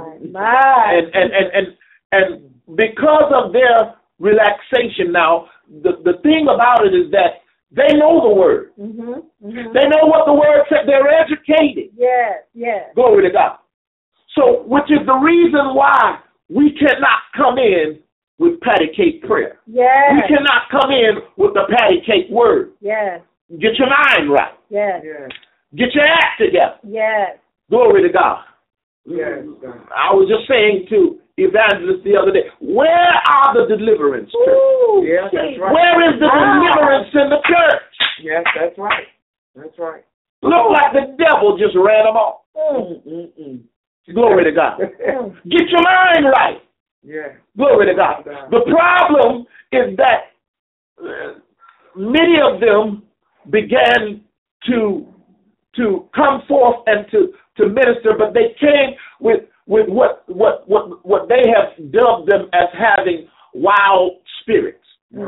And because of their relaxation now, the thing about it is that they know the word. They know what the word said. They're educated. Yes. Yes. Glory to God. So, which is the reason why we cannot come in with patty cake prayer. Yes. We cannot come in with the patty cake word. Yes. Get your mind right. Yes. Get your act together. Yes. Glory to God. Yes. I was just saying to Evangelist the other day, where are the deliverance church? Ooh, Yes, that's right. Where is the deliverance in the church? Yes, that's right. That's right. Look like the devil just ran them off. Glory to God. Get your mind right. Yeah. Glory to God. The problem is that many of them began to come forth and to minister, but they came with what they have dubbed them as having wild spirits.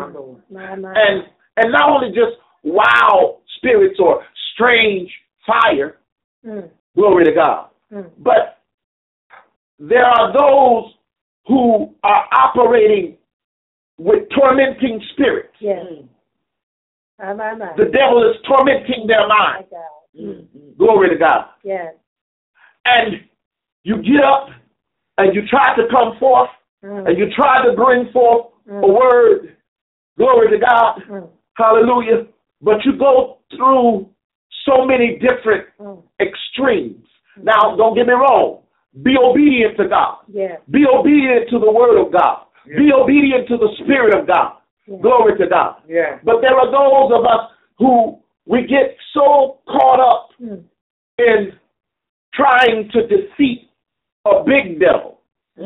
And not only just wild spirits or strange fire, glory to God, but there are those who are operating with tormenting spirits. Yes. The devil is tormenting their mind. Glory to God. Yes. And you get up and you try to come forth and you try to bring forth a word. Glory to God. Hallelujah. But you go through so many different extremes. Now, don't get me wrong. Be obedient to God. Yes. Be obedient to the word of God. Yes. Be obedient to the Spirit of God. Yes. Glory to God. Yeah. But there are those of us who we get so caught up in trying to defeat a big devil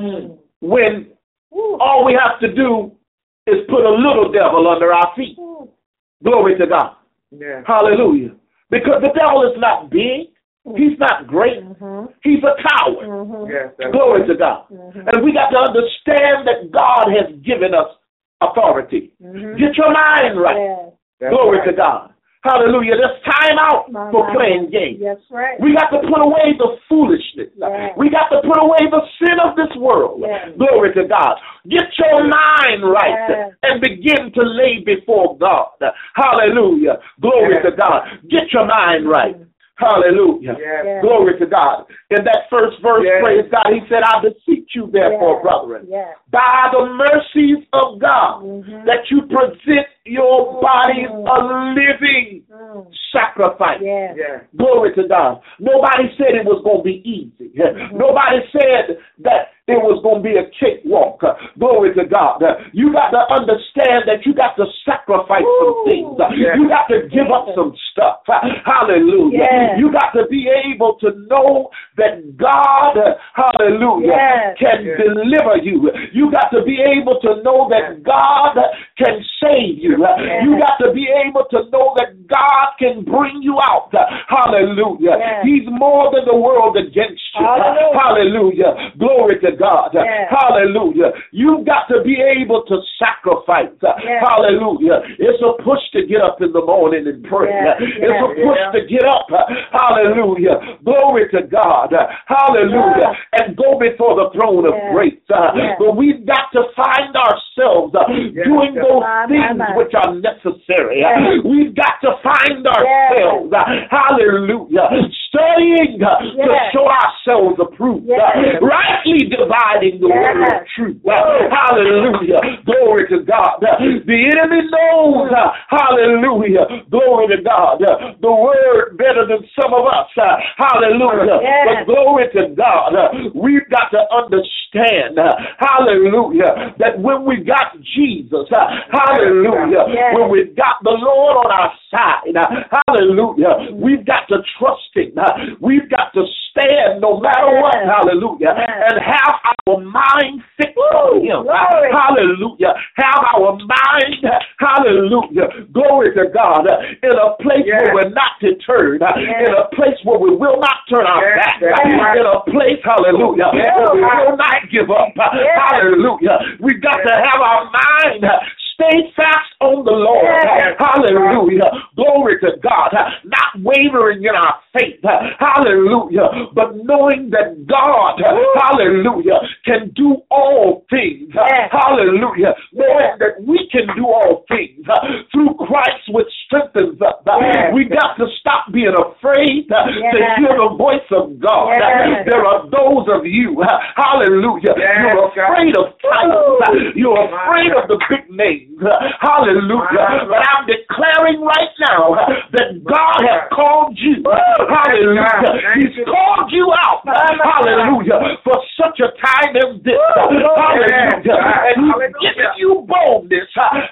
when all we have to do is put a little devil under our feet. Glory to God. Yeah. Hallelujah. Because the devil is not big. He's not great. He's a coward. Yes, that's Glory right. to God. And we got to understand that God has given us authority. Get your mind right. Yes. That's Glory right. to God. Hallelujah. There's time out for playing games. That's right. We got to put away the foolishness. Yes. We got to put away the sin of this world. Yes. Glory to God. Get your mind right Yes. and begin to lay before God. Hallelujah. Glory Yes. to God. Get your mind right. Hallelujah. Yes. Glory to God. In that first verse, Yes. praise God, he said, I beseech you therefore, brethren, Yes. by the mercies of God, that you present your bodies a living sacrifice. Yes. Yeah. Glory to God. Nobody said it was going to be easy. Nobody said that it was going to be a cakewalk. Glory to God. You got to understand that you got to sacrifice some things. Yes. You got to give up some stuff. Hallelujah. Yes. You got to be able to know that God, hallelujah, Yes. can Yes. deliver you. You got to be able to know that God can save you. Yes. You got to be able to know that God can bring you out. Hallelujah. Yes. He's more than the world against you. Hallelujah. Hallelujah. Glory to God. Yes. Hallelujah. You've got to be able to sacrifice. Yes. Hallelujah. It's a push to get up in the morning and pray. Yes. It's a push to get up. Hallelujah. Glory to God. Hallelujah. And go before the throne of Yes. grace. Yes. But we've got to find ourselves doing those things which are necessary. Yes. We've got to find ourselves. Hallelujah. Studying to Yes. show ourselves approved. Yes. Rightly dividing the word of Yes. truth. Hallelujah. Glory to God. The enemy knows. Hallelujah. Glory to God. The word better than some of us. Hallelujah. Yes. But glory to God. We've got to understand. Hallelujah. That when we got Jesus. Hallelujah. Yes. When we've got the Lord on our side. Hallelujah. We've got to trust him. We've got to stand no matter what. Yes. Hallelujah. Yes. And have our mind fixed on him. Glory. Hallelujah. Have our mind, hallelujah, glory to God, in a place Yes. where we're not deterred, Yes. in a place where we will not turn our Yes. back, That's right. in a place, hallelujah, Yes. where we will not give up. Yes. Hallelujah. We've got to have our mind stay fast on the Lord. Yes. Hallelujah. Glory to God. Not wavering in our faith. Hallelujah. But knowing that God, hallelujah, can do all things. Yes. Hallelujah. Knowing that we can do all things through Christ which strengthens us. Yes. We got to stop being afraid to Yes. hear the voice of God. Yes. There are those those of you, hallelujah, you're afraid of titles. You're afraid of the big names. Hallelujah. But I'm declaring right now that God has called you. Hallelujah. He's called you out. Hallelujah. For such a time as this. Hallelujah. And He's given you boldness.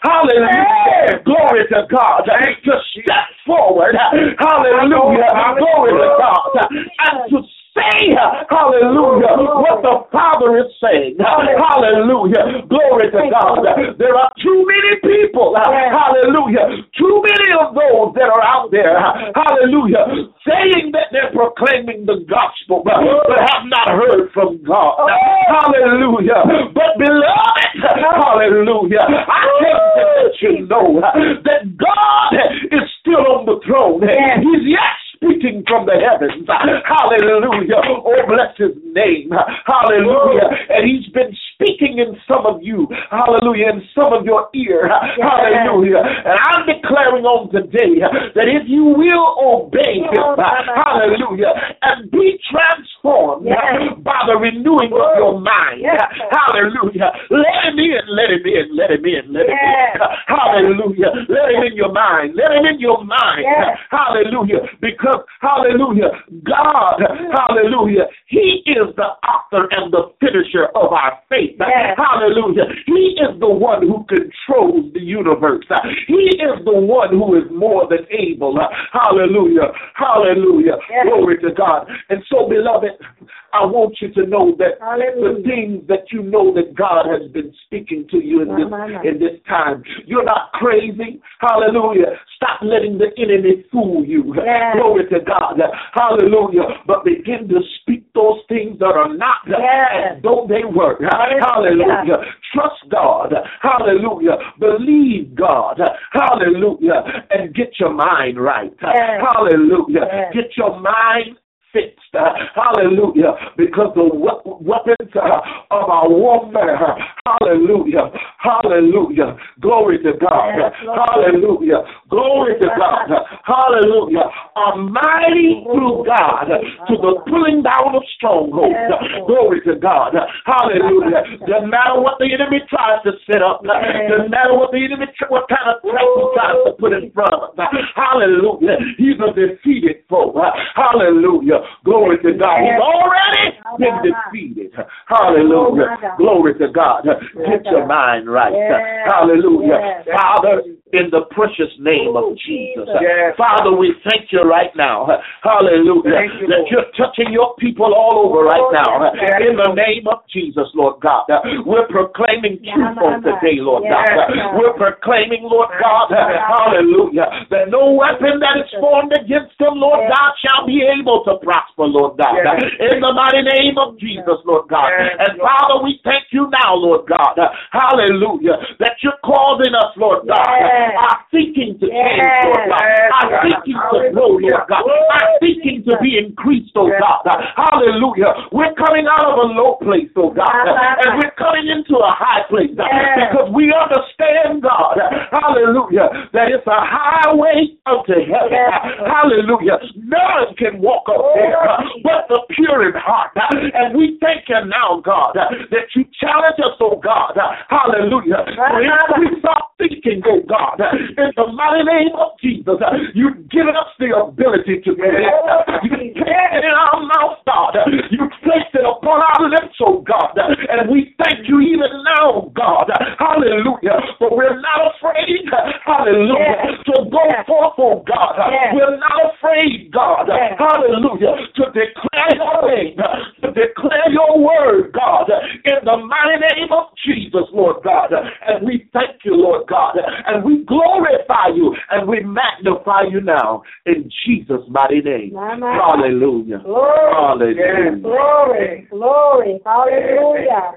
Hallelujah. Glory to God. To step forward. Hallelujah. Glory to God. And to say, hallelujah, what the Father is saying. Hallelujah. Glory to God. There are too many people, hallelujah, too many of those that are out there, hallelujah, saying that they're proclaiming the gospel, but have not heard from God. Hallelujah. But beloved, hallelujah, I came to let you know that God is still on the throne. He's yet speaking from the heavens. Hallelujah. Oh, bless His name. Hallelujah. And He's been speaking in some of you. Hallelujah. In some of your ear. Hallelujah. And I'm declaring on today that if you will obey Him, hallelujah, and be transformed by the renewing of your mind. Hallelujah. Let Him in, let Him in, let Him in, let Him in. Hallelujah. Let Him in your mind. Let Him in your mind. Hallelujah. Because hallelujah, God, hallelujah, He is the author and the finisher of our faith. Hallelujah. He is the one who controls the universe. He is the one who is more than able. Hallelujah. Hallelujah. Glory to God. And so, beloved, I want you to know that the things that you know that God has been speaking to you in this time, you're not crazy. Hallelujah. Stop letting the enemy fool you. Glory to God. Hallelujah. But begin to speak those things that are not as though they were. Hallelujah. Trust God. Hallelujah. Believe God. Hallelujah. And get your mind right. Hallelujah. Get your mind fixed. Hallelujah. Because the weapons of our warfare, hallelujah, hallelujah, glory to God, hallelujah, glory to God, hallelujah, are mighty through God to the pulling down of strongholds. Glory to God, hallelujah. Doesn't matter what the enemy tries to set up, doesn't matter what the enemy, what kind of threat he tries to put in front of us. Hallelujah. He's a defeated foe. Hallelujah. Glory to God. He's already been defeated. Hallelujah. Glory to God. Get your mind right. Hallelujah. Father, in the precious name of Jesus. Father, we thank you right now. Hallelujah. That you're touching your people all over right now. In the name of Jesus, Lord God. We're proclaiming truth on today, Lord God. We're proclaiming, Lord God, hallelujah, that no weapon that is formed against them, Lord God, shall be able to prosper, Lord God. In the mighty name of Jesus, Lord God. And Father, we thank you now, Lord God. Hallelujah. That you're causing us, Lord God, our thinking to change, Lord God. Our thinking to grow, Lord God. Our thinking to be increased, oh God. Hallelujah. We're coming out of a low place, oh God. And we're coming into a high place. Because we understand, God, hallelujah, that it's a highway unto heaven. Hallelujah. None can walk up there but the pure in heart. And we thank you now, God, that you challenge us, oh God. Hallelujah. To increase our thinking, oh God. In the mighty name of Jesus, you've given us the ability to create. You've placed it in our mouth, God. You've placed it upon our lips, oh God. And we thank you even now, God. Hallelujah. For we're not afraid, hallelujah, to go forth, oh God. We're not afraid, God. Hallelujah. To declare your name, to declare your word, God. In the mighty name of Jesus, Lord God. And we thank you, Lord God. And we glorify you and we magnify you now in Jesus' mighty name. Hallelujah. Glory. Hallelujah. Glory. Glory. Hallelujah.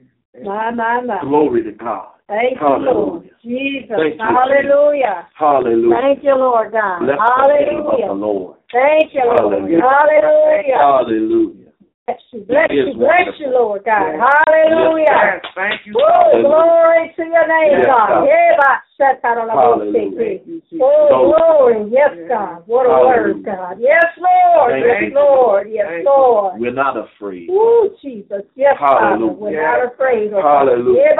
Amen. Glory to God. Thank you, Lord. Jesus. Thank you, Hallelujah. Hallelujah. Thank you, Lord God. Bless the name of the Hallelujah. Lord. Thank you, Lord. Hallelujah. Hallelujah. Hallelujah. Bless you, Lord God. Hallelujah. Yes, thank you. Oh, glory to your name, God. Oh, glory. Yes, God. What a word, God. Yes, Lord. Yes, Lord. Yes, Lord. We're not afraid. Oh, Jesus. Yes, Father. We're not afraid. Hallelujah.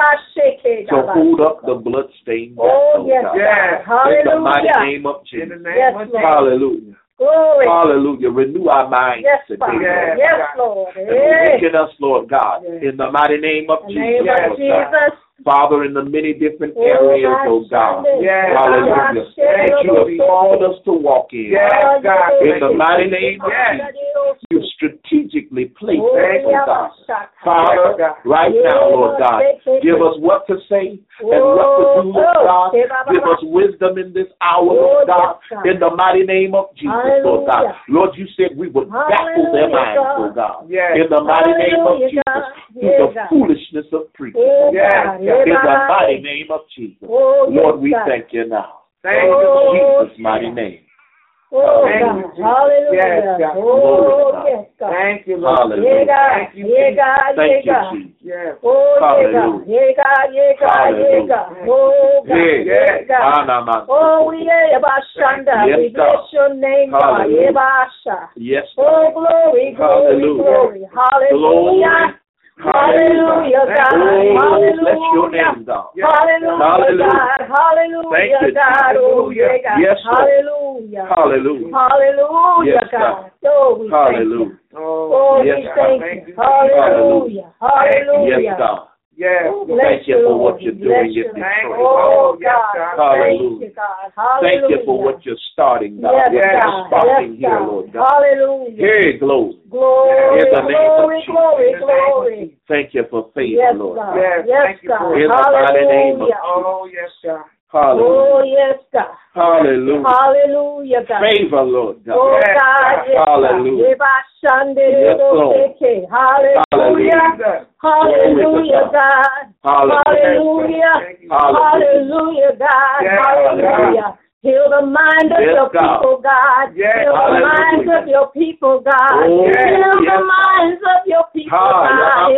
So hold up the bloodstained vessel, oh, yes, God. God. Hallelujah. In the mighty name of Jesus. Yes, Lord. Hallelujah. Glory. Hallelujah. Renew our minds today. Father. Yes, Lord. And awaken us, Lord God, in the mighty name of Jesus. Name of Jesus. Father, in the many different areas, oh God. Hallelujah. That you have called us to walk in. Yes, God. In the mighty name of Jesus. You strategically placed us, oh God. Father, right now, Lord God, give us what to say and what to do, Lord God. Give us wisdom in this hour, Lord God. In the mighty name of Jesus, Lord God. Lord, you said we would baffle their minds, oh God. In the mighty name of Jesus. Through the foolishness of preaching. In the mighty name of Jesus. Lord, we thank you now. Thank you, in Jesus' mighty name. Oh, God. Hallelujah. Yes, God. Oh, yes, God. Thank you, Lord. Hallelujah. Thank you, Yeah, God. Thank you, God. Jesus. Yes. Oh, Hallelujah. yeah, God. Yeah, God. Yeah, God. Oh, God. Yeah, God. Oh, we about Shanda. Yes, We bless your name, God. Hallelujah. Yebasha. Yes, Oh, glory, glory, glory. Hallelujah. Hallelujah, God. Hallelujah. Bless your name, God. Hallelujah, God. Hallelujah, God. Oh, yeah, God. Yes, Hallelujah. Hallelujah. Hallelujah, Yes, God. Oh, we thank you. Oh, Yes, we thank you. Hallelujah. Hallelujah. Yes, God. Yes. Thank you for what you're doing in this Thank place. you. Oh, God. Hallelujah. Thank you, God. Hallelujah. Thank you for what you're starting, God. Yes, What you're God. starting Yes, here, God. Lord God. Hallelujah. Hey, glory. Glory, In the name of glory, Jesus. glory, glory. Thank you for favor, Yes, Lord. God. Yes, Yes, thank you God. for it. In the mighty name of Hallelujah. Oh, yes, God. Hallelujah. Oh, yes, God. Hallelujah. Hallelujah, God. Favor, Lord God. Oh, Yes, God. God. Yes, Hallelujah. God. Yes, Lord. Hallelujah. Hallelujah. Hallelujah, God. Hallelujah. Hallelujah. Hallelujah, God. Yes, Hallelujah. Heal the mind of Yes, your God. people, God. Yes, Heal the hallelujah. minds of your people, God. Oh, Heal yes, the minds of your people, God.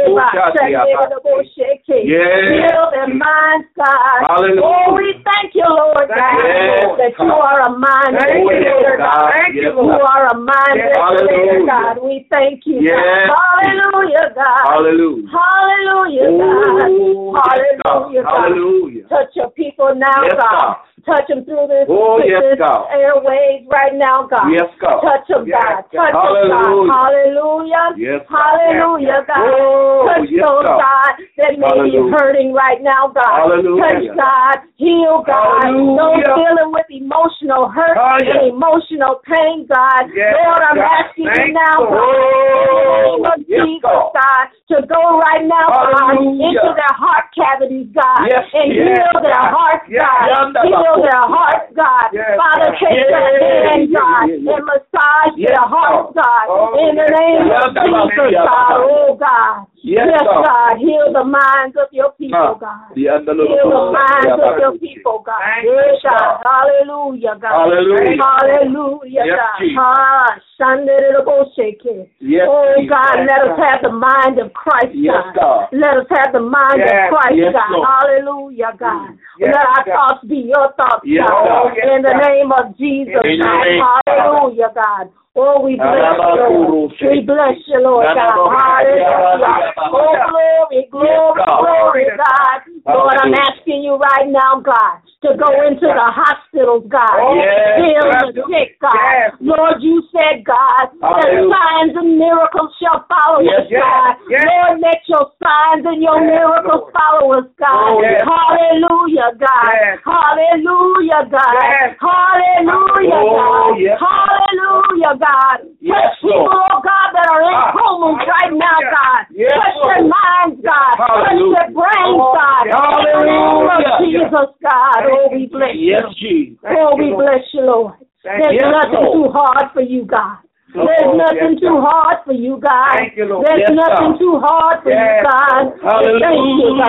Yes. Heal their minds, God. Hallelujah. Oh, we thank you, Lord God, Yes, that you are a mind Thank you, regulator, God. God. Thank you, Yes, You Lord. are a mind Yes. regulator, Hallelujah. God. We thank you, Yes. God. Hallelujah, God. Hallelujah. Hallelujah, God. Oh, yes, God. Hallelujah, God. Hallelujah. Touch your people now, Yes, God. God. Touch them through this, Oh, yes, this God. airways right now, God. Yes, God. Touch them, Yes, God. God. Touch them, God. Hallelujah. Hallelujah. Yes, God. Hallelujah, Yes, God. Oh, Touch yes, those, God. God, that may be Hallelujah. hurting right now, God. Hallelujah. Touch, God. Heal, God. Hallelujah. Those dealing with emotional hurt Oh, yes. and emotional pain, God. Yes, Lord, I'm God. asking you Thank now, you, God, Lord. in the name of Yes, Jesus, God. God, to go right now, God, Hallelujah. into their heart cavities, God, Yes, and yes, heal their God. hearts, Yes, God. yes, Heal God. their hearts, God. Yes, Father, God. take their hand, Yeah, God, yeah, yeah. and massage Yes, their hearts, God. Oh, In the yes, name God. of Jesus, Yes, God. God. Oh, God. Yes, Yes, God. God. Heal the minds of your people, God. The under Heal the minds of your people, God. Thank you, Yes, God. God. Hallelujah, God. Hallelujah. Hallelujah, Yes, God. Jesus. Ah, Shandeleboshake. Yes, Oh, Jesus. God, let us have the mind of Christ, Yes, God. God. Let us have the mind Yes, of Christ, yes, God. Lord. Hallelujah, God. Yes, Let our God. thoughts be your thoughts, Yes, God. God. Yes, In the God. name of Jesus, In the God. name of Hallelujah, God. Oh, we bless you, Lord. We bless you, Lord God. Hallelujah. Oh, glory, glory, glory, God. Lord, I'm asking you right now, God, to go into the hospitals, God. Yes. Heal the sick, God. Yes. Lord, you said, God, that Hallelujah. signs and miracles shall follow us, Yes, God. yes. Lord, let your signs and your Yes, miracles Lord. follow us, God. Oh, yes. Hallelujah, God. Yes. Hallelujah, God. Yes. Hallelujah, Oh, God. yes. Hallelujah, God. Yes, Touch people, Lord. oh God, that are in comas right now, God. Yes, Touch their Lord. minds, God. Touch Hallelujah. their brains, God. In the name Hallelujah. of Jesus, God. Oh, we bless you. Yes, Jesus. Oh, we bless you, Lord. There's you, nothing Lord. too hard for you, God. Lord, There's nothing yes, too God. hard for you, God. Thank you, Lord. There's Yes, nothing God. too hard for you, Yes, God. Lord. Thank you, Hallelujah. God.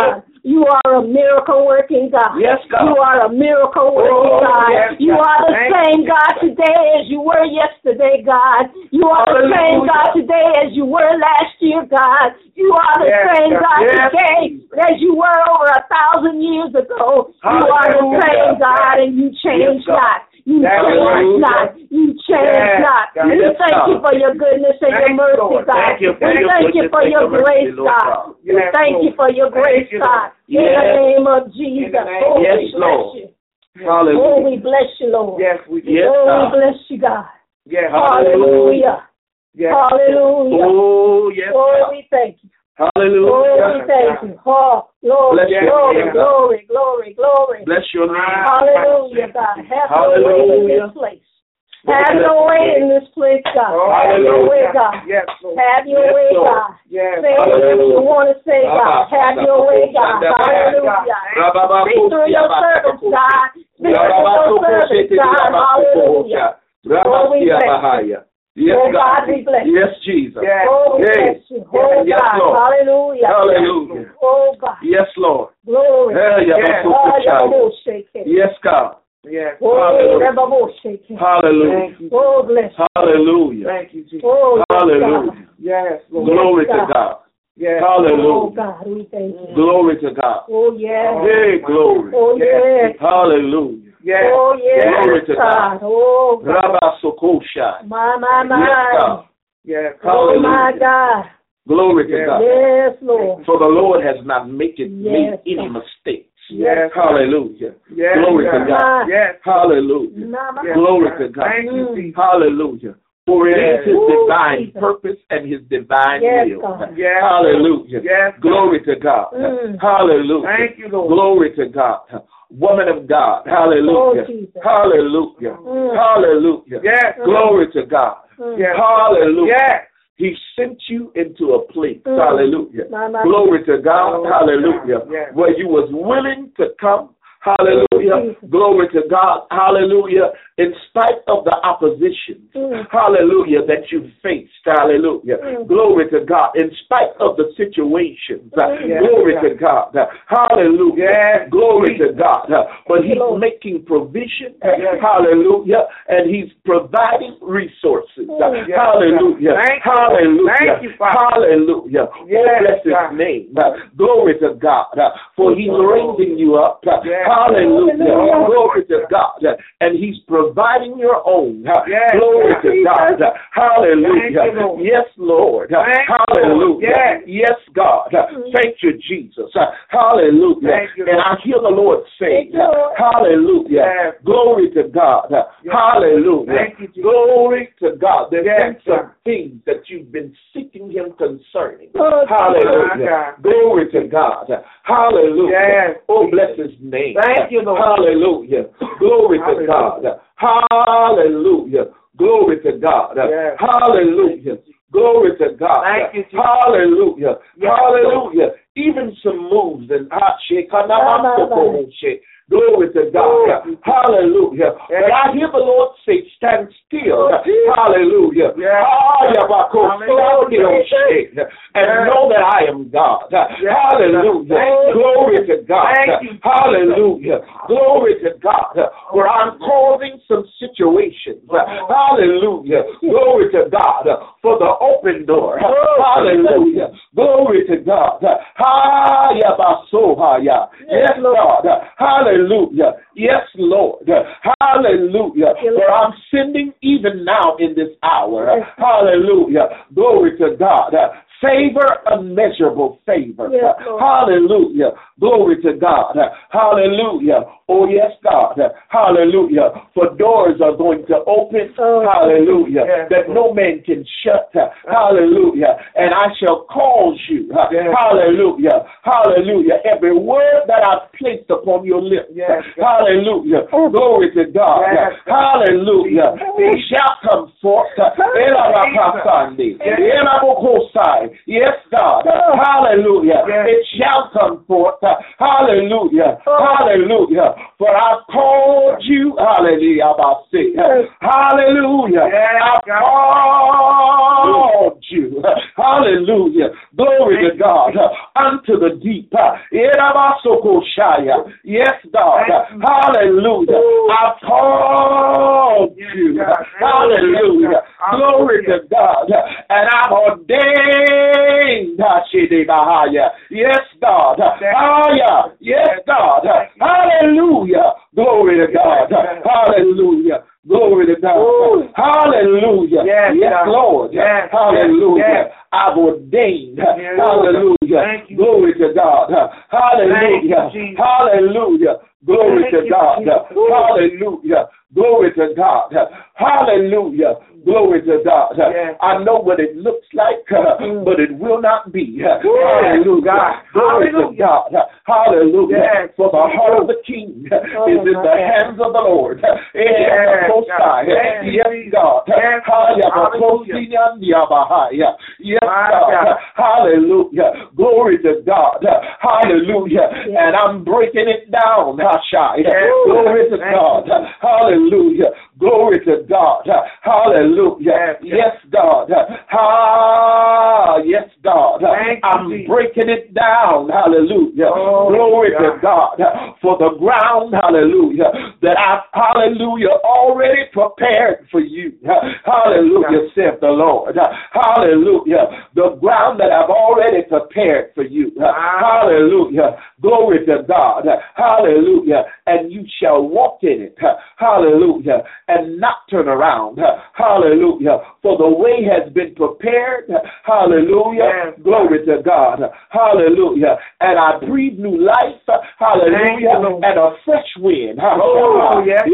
You are a miracle working God. Yes, God. You are a miracle working God. yes, You God. are the Thank same you. God today as you were yesterday, God. You are the same God today as you were last year, God. You are the Yes, same God. God Yes. today as you were over 1,000 years ago. You are the Hallelujah. same God, and you change Yes, God. not. You Yes, change hallelujah. not. You change Yes, not. God. We Yes, thank you God. for your goodness and Thank your mercy, you, Lord. God. Thank you for We your thank you goodness for and your your mercy, grace, Lord God. God. We Yes, thank you Lord. for your Thank grace, you, God. Lord. In the Yes. name of Jesus. In the name Oh, of Yes, we Jesus. bless Lord. you. Hallelujah. Oh, we bless you, Lord. Yes, we do. Yes, Oh, we God. bless you, God. Yes. Hallelujah. Yes. Hallelujah. Oh, yes, Oh, God. we thank you. Hallelujah. Oh, we thank you. Oh, glory, Bless your glory, name, God. glory, glory, glory. Bless your name. Hallelujah, God. Have your way in Hallelujah. this place. Have your way in this place, God. Oh, Have your way, God. Yes, Lord. Have your Yes, way, Lord. God. Yes. Say whatever you want to say, God. Have your way, God. Hallelujah. Speak through your servants, God. Speak through your servants, God. Hallelujah. Yes, Oh, God, we bless you. Yes, Jesus. Yes. Oh, we Yes. bless you. Oh, Yes, God. Lord. Hallelujah. Hallelujah. Oh, God. Yes, Lord. Glory. Yes. Oh, Yababoshake. Yes, God. Yes. Oh, Hallelujah. Yababoshake. Hallelujah. Thank you. Oh, bless you. Hallelujah. Thank you, Jesus. Oh, yes, Hallelujah. God. Yes, Lord. Glory Yes, to God. Yes. Oh, Hallelujah. God, we thank you. Glory to God. Oh, yes. Hey, glory. Oh, yes. Hallelujah. Yes. Oh, yes, Glory to God. Oh, God. Rabba Sokosha. My, Yes, God. Yes. Oh, my Hallelujah. God. Glory to Yes. God. Yes, Lord. For the Lord has not made Yes, any God. mistakes. Yes. Hallelujah. Yes. Glory to Yes. God. Yes. Hallelujah. Yes. Glory to God. Thank you, Jesus. Hallelujah. For it is His Ooh, divine Jesus. purpose and His divine Yes, will. God. Yes. Hallelujah. Yes. Glory to God. Hallelujah. Thank you, Lord. Glory to God. Woman of God. Hallelujah. Oh, Jesus. Hallelujah. Hallelujah. Yes. Glory to God. Yes. Hallelujah. Yes. He sent you into a place. Hallelujah. My. Glory to God. Oh, Hallelujah. yes. Where you was willing to come. Hallelujah. Jesus. Glory to God. Hallelujah. In spite of the opposition. Hallelujah. That you faced. Hallelujah. Glory to God. In spite of the situations. Glory to God. Hallelujah. Yes. Glory to God. But He's Lord. making provision. Hallelujah. And He's providing resources. Hallelujah. Thank you. Hallelujah. Thank you, Father. Hallelujah. Yes, Oh, bless His God. name. Glory to God. For He's raising you up. Yes. Hallelujah. Hallelujah. Glory to God. And He's providing your own. Yes. Glory to God. Hallelujah. Thank you, Lord. Yes, Lord. Thank you, Lord. Hallelujah. Yes, God. Thank you, Jesus. Hallelujah. Thank you, And Lord. I hear the Lord say, Thank you, Lord. hallelujah. Yes. Glory to God. Hallelujah. Thank you, Jesus. Glory to God. There's Yes, been some things that you've been seeking Him concerning. Oh, Hallelujah. my God. Glory to God. Hallelujah. Yes. Oh, bless His name. Thank you, Lord. Hallelujah. Glory to God. Hallelujah. Glory to God. Yes. Hallelujah. Glory to God. Thank you, Jesus. Hallelujah. Yes, Hallelujah. Even some moves and glory to God. Hallelujah. But I hear the Lord say, stand still. Hallelujah. Yes. And know that I am God. Hallelujah. Thank you. Glory to God. Thank you. Hallelujah. Glory to God. Where I'm causing some situations. Hallelujah. Glory to God. For the open door. Hallelujah. Glory to God. Yes, God. Hallelujah. Yes, Lord. Hallelujah. Where I'm sending even now in this hour. Hallelujah. Glory to God. Favor, unmeasurable favor. Yes, Lord. Hallelujah. Glory to God. Hallelujah. Oh, yes, God. Hallelujah. For doors are going to open. Hallelujah. Yes, that no man can shut. Hallelujah. And I shall cause you. Hallelujah. Hallelujah. Every word that I've placed upon your lips. Yes, Hallelujah. Glory to God. Yes, Hallelujah. It shall come forth. Yes, God. Hallelujah. Yes. It shall come forth. Hallelujah. Hallelujah. For I've called you. Hallelujah. Hallelujah. Yes, I've God. called you. Hallelujah. Glory to God. Unto the deep. Yes, God. Hallelujah. I've called you. Hallelujah. Glory to God. And I've ordained. Yes, God. Yes, God. Hallelujah. Glory to God. Hallelujah. Glory to God. Hallelujah. Yes, Lord. Hallelujah. I've ordained. Hallelujah. Glory to God. Hallelujah. Hallelujah. Glory to God. Hallelujah. Glory to God. Hallelujah. Glory to God. I know what it looks like, but it will not be. Hallelujah. Glory to God. Hallelujah. For the heart of the king is in the hands of the Lord. Yes, God. Yes, God. Hallelujah. Glory to God. Hallelujah. And I'm breaking it down. Glory to God. Hallelujah. Glory to God. Hallelujah. Yes, God. Yes, God. I'm breaking it down. Hallelujah. Glory to God. For the ground, hallelujah, that I've, hallelujah, already prepared for you. Hallelujah, saith the Lord. Hallelujah. The ground that I've already prepared for you. Hallelujah. Glory to God. Hallelujah. And you shall walk in it. Hallelujah. And not turn around. Hallelujah. For the way has been prepared. Hallelujah. Glory to God. Hallelujah. And I breathe new life. Hallelujah. And a fresh wind. Yes,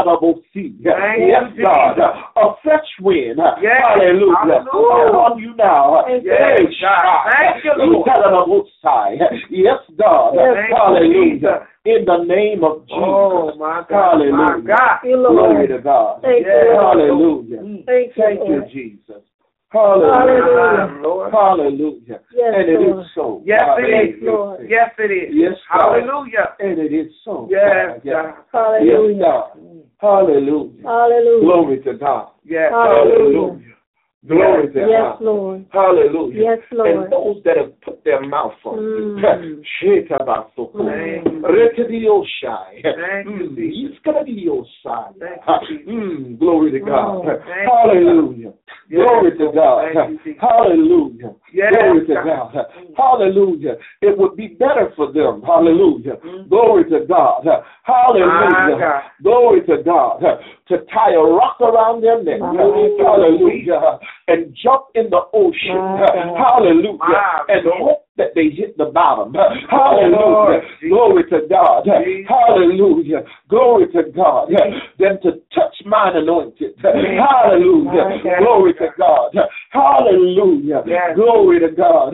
God. A fresh wind. Hallelujah. On you now. Thank you, Lord. Yes, God. Hallelujah. In the name of Jesus. Oh, my God. Hallelujah. My God. Glory to God. Hallelujah. Thank you, Jesus. Hallelujah. Lord. Hallelujah. Yes, and it Lord. is so. Yes, it is. Lord. Yes, it is. Yes, God. Hallelujah. And it is so. Yes, God. God. Yes, Hallelujah. God. Hallelujah. Hallelujah. Glory to God. Yes. Hallelujah. Glory to Yes, God. Lord. Hallelujah. Yes, Lord. And those that have put their mouth on you. Shetabasoko. Thank you. Rekadioshai. Thank you, Jesus. Iskadiosai. Thank you, Jesus. Glory to God. Oh, Hallelujah. Yes, Glory to God. Thank you, Jesus. Hallelujah. Yes, Glory to God. God. Hallelujah. It would be better for them. Hallelujah. Glory to God. Hallelujah. God. Glory to God. To tie a rock around their neck. Hallelujah. And jump in the ocean. Hallelujah. And hope that they hit the bottom. Hallelujah. Glory to God. Hallelujah. Glory to God. Then to touch mine anointed. Hallelujah. Glory to God. Hallelujah. Glory to God.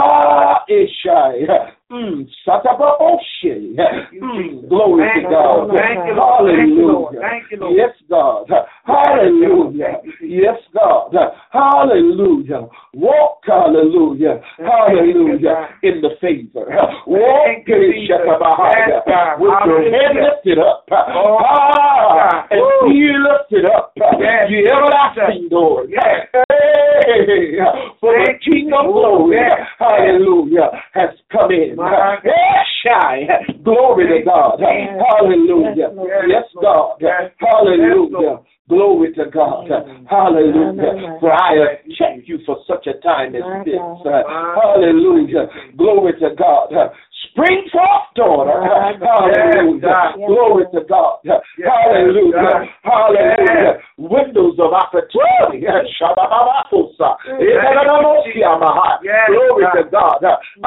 Glory to God. Hallelujah. Yes, God. Hallelujah. Yes, God. Hallelujah. Walk, hallelujah. Hallelujah. In the favor. Walk, with your head lifted up. And be lifted up. You everlasting door. For the King of glory, hallelujah, has come in. Glory to God. Hallelujah. Yes, God. Hallelujah. Glory to God. Hallelujah. For I have checked you for such a time as this. Hallelujah. Glory to God. Spring forth, daughter. Hallelujah. Glory to God. Hallelujah. Hallelujah. Windows of opportunity. Glory to God.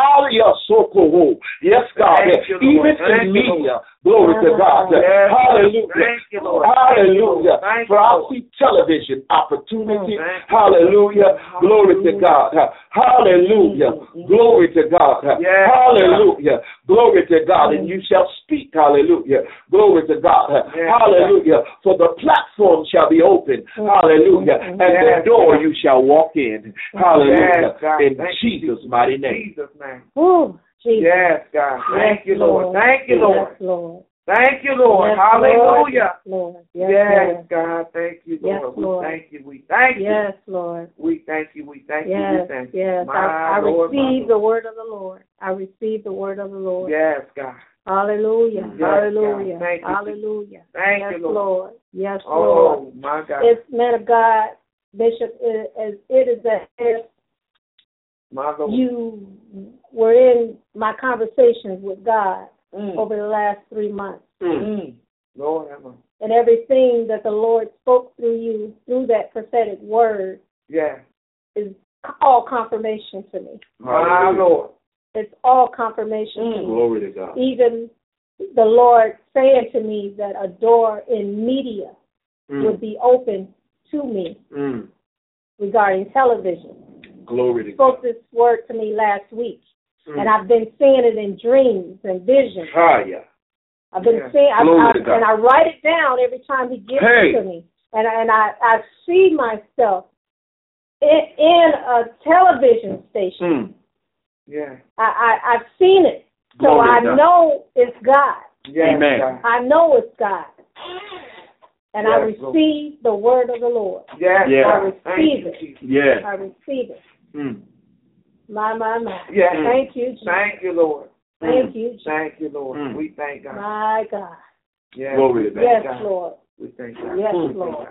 Yes, God. Even in media. Glory to God. Hallelujah. Hallelujah. For I see television opportunity. Hallelujah. Glory to God. Hallelujah. Glory to God. Hallelujah. Glory to God. And you shall speak. Hallelujah. Glory to God. Hallelujah. For the platform shall be open. Hallelujah. And the door you shall walk in. Hallelujah. In Jesus' mighty name. Oh, Jesus. Yes, God. Thank you, Lord. Thank you, Lord. Yes, Lord. Thank you, Lord. Yes, Hallelujah. Lord. Yes, Lord. God. Thank you, Lord. Yes, Lord. We thank you. We thank you. Yes, Lord. We thank you. We thank you. Yes, We thank you. yes. I receive the word of the Lord. I receive the word of the Lord. Yes, God. Hallelujah. Yes, hallelujah. God. Thank you. Hallelujah. Thank yes, you, Lord. Yes, oh, Lord. My God. It's, man of God, Bishop, it is as if my Lord. you were in my conversations with God over the last 3 months. Lord, Emma. And everything that the Lord spoke through you, through that prophetic word, is all confirmation to me. My Lord. It's all confirmation to me. Glory to God. Even the Lord saying to me that a door in media would be open to me regarding television. Glory to God. Spoke this word to me last week, and I've been seeing it in dreams and visions. I've been seeing, and I write it down every time He gives it to me, and I see myself in a television station. I've seen it, so I know it's God. Amen. I know it's God. And I receive the word of the Lord. I receive it. I receive it. My. Thank you, Jesus. Thank you, Lord. Thank you, Jesus. Thank you, Lord. We thank God. My God. Glory to God. Yes, Lord. We thank God. Yes, Lord.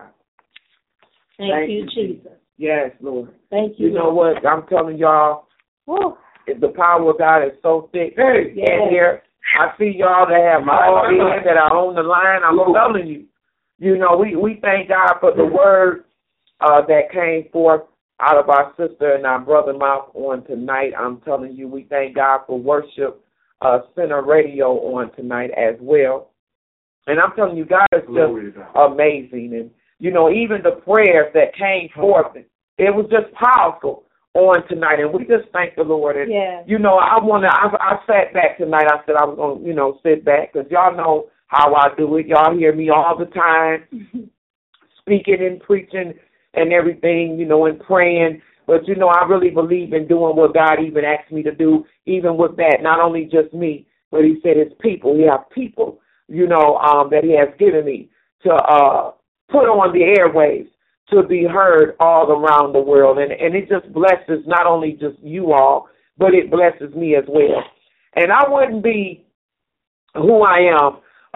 Thank you, Jesus. Yes, Lord. Thank you. You know what? I'm telling y'all, the power of God is so thick in here. I see y'all that have called in, that are on the line. I'm telling you. You know, we thank God for the word that came forth out of our sister and our brother mouth on tonight. I'm telling you, we thank God for Worship Center Radio on tonight as well. And I'm telling you, God is just amazing. And, you know, even the prayers that came forth, it was just powerful on tonight. And we just thank the Lord. And, you know, I sat back tonight. I said I was going to, you know, sit back because y'all know how I do it. Y'all hear me all the time speaking and preaching and everything, you know, and praying. But, you know, I really believe in doing what God even asked me to do, even with that, not only just me, but He said His people. He has people, you know, that He has given me to put on the airwaves to be heard all around the world. And it just blesses not only just you all, but it blesses me as well. And I wouldn't be who I am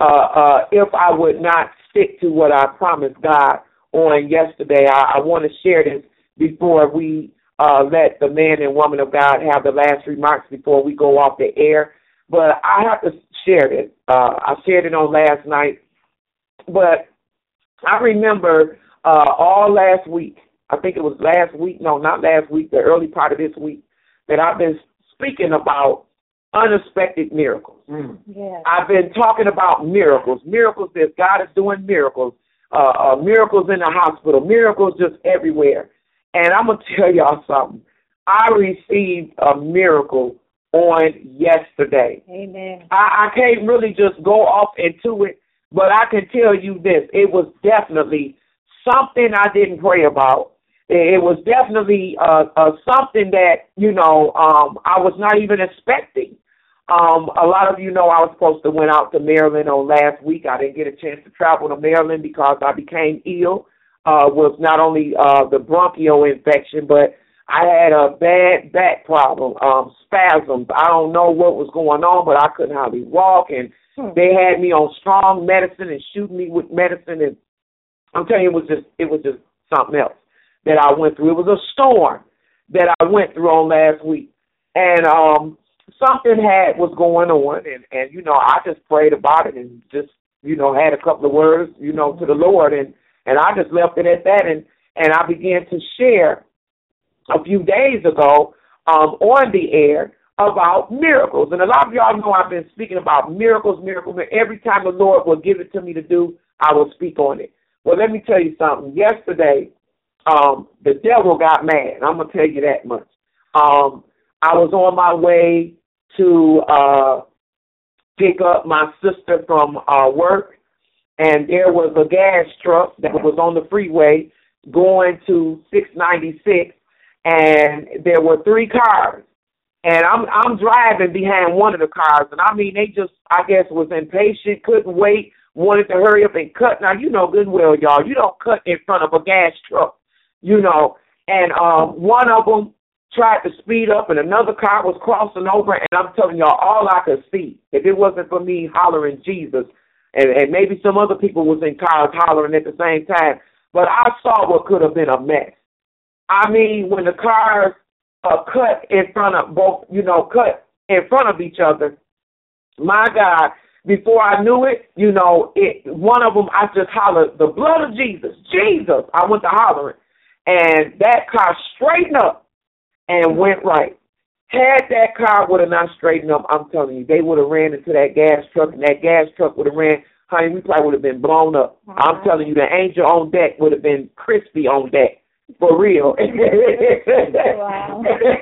if I would not stick to what I promised God on yesterday. I want to share this before we let the man and woman of God have the last remarks before we go off the air. But I have to share this. I shared it on last night. But I remember all last week, I think it was last week, no, not last week, the early part of this week, that I've been speaking about unexpected miracles. I've been talking about miracles that God is doing miracles, miracles in the hospital, miracles just everywhere. And I'm going to tell y'all something. I received a miracle on yesterday. Amen. I can't really just go off into it, but I can tell you this. It was definitely something I didn't pray about. It was definitely something that, you know, I was not even expecting. A lot of you know I was supposed to went out to Maryland on last week. I didn't get a chance to travel to Maryland because I became ill with not only the bronchial infection, but I had a bad back problem, spasms. I don't know what was going on, but I couldn't hardly walk, and they had me on strong medicine and shooting me with medicine, and I'm telling you, it was just something else that I went through. It was a storm that I went through on last week, and something was going on, and you know, I just prayed about it and just, you know, had a couple of words, you know, to the Lord, and I just left it at that, and I began to share a few days ago on the air about miracles. And a lot of y'all know I've been speaking about miracles. Every time the Lord will give it to me to do, I will speak on it. Well, let me tell you something. Yesterday, the devil got mad. I'm going to tell you that much. I was on my way to pick up my sister from work, and there was a gas truck that was on the freeway going to 696, and there were 3 cars. And I'm driving behind one of the cars, and I mean, they just, I guess, was impatient, couldn't wait, wanted to hurry up and cut. Now, you know good and well, y'all, you don't cut in front of a gas truck, you know. And one of them tried to speed up, and another car was crossing over, and I'm telling y'all, all I could see, if it wasn't for me hollering Jesus, and maybe some other people was in cars hollering at the same time, but I saw what could have been a mess. I mean, when the cars cut in front of both, you know, cut in front of each other, my God, before I knew it, you know, one of them, I just hollered, the blood of Jesus, Jesus. I went to hollering, and that car straightened up and went right. Had that car would have not straightened up, I'm telling you, they would have ran into that gas truck, and that gas truck would have ran, honey, we probably would have been blown up. Wow. I'm telling you, the angel on deck would have been crispy on deck. For real. Wow.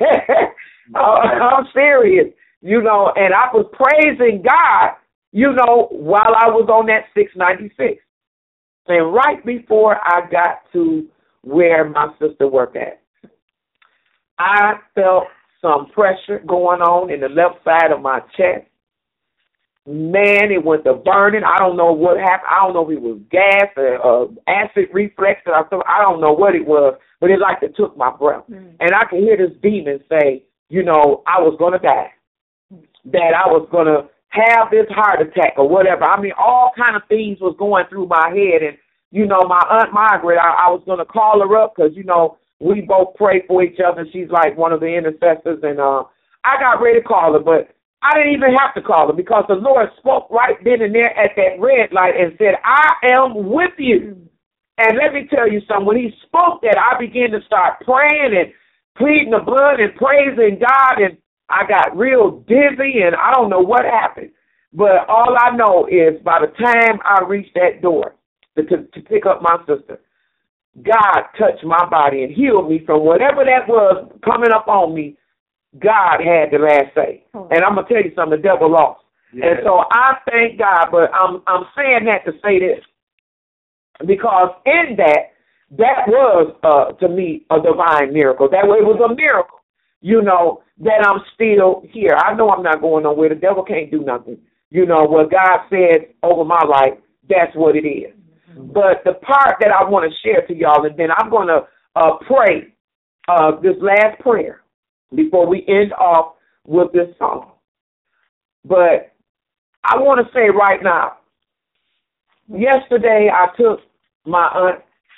I'm serious, you know, and I was praising God, you know, while I was on that 696. And right before I got to where my sister worked at, I felt some pressure going on in the left side of my chest. Man, it went to burning. I don't know what happened. I don't know if it was gas or acid reflux or something. I don't know what it was, but it like it took my breath. Mm. And I could hear this demon say, you know, I was going to die, that I was going to have this heart attack or whatever. I mean, all kind of things was going through my head. And, you know, my Aunt Margaret, I was going to call her up because, you know, we both pray for each other. She's like one of the intercessors. And I got ready to call her, but I didn't even have to call her because the Lord spoke right then and there at that red light and said, I am with you. And let me tell you something. When he spoke that, I began to start praying and pleading the blood and praising God, and I got real dizzy, and I don't know what happened. But all I know is by the time I reached that door to pick up my sister, God touched my body and healed me from whatever that was coming up on me. God had the last say. And I'm going to tell you something, the devil lost. Yes. And so I thank God, but I'm saying that to say this, because in that was, to me, a divine miracle. That way it was a miracle, you know, that I'm still here. I know I'm not going nowhere. The devil can't do nothing. You know, what God said over my life, that's what it is. Mm-hmm. But the part that I want to share to y'all, and then I'm going to pray this last prayer before we end off with this song. But I want to say right now, yesterday I took my aunt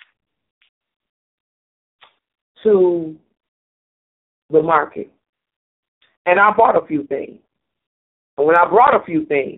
to the market, and I bought a few things. And when I brought a few things,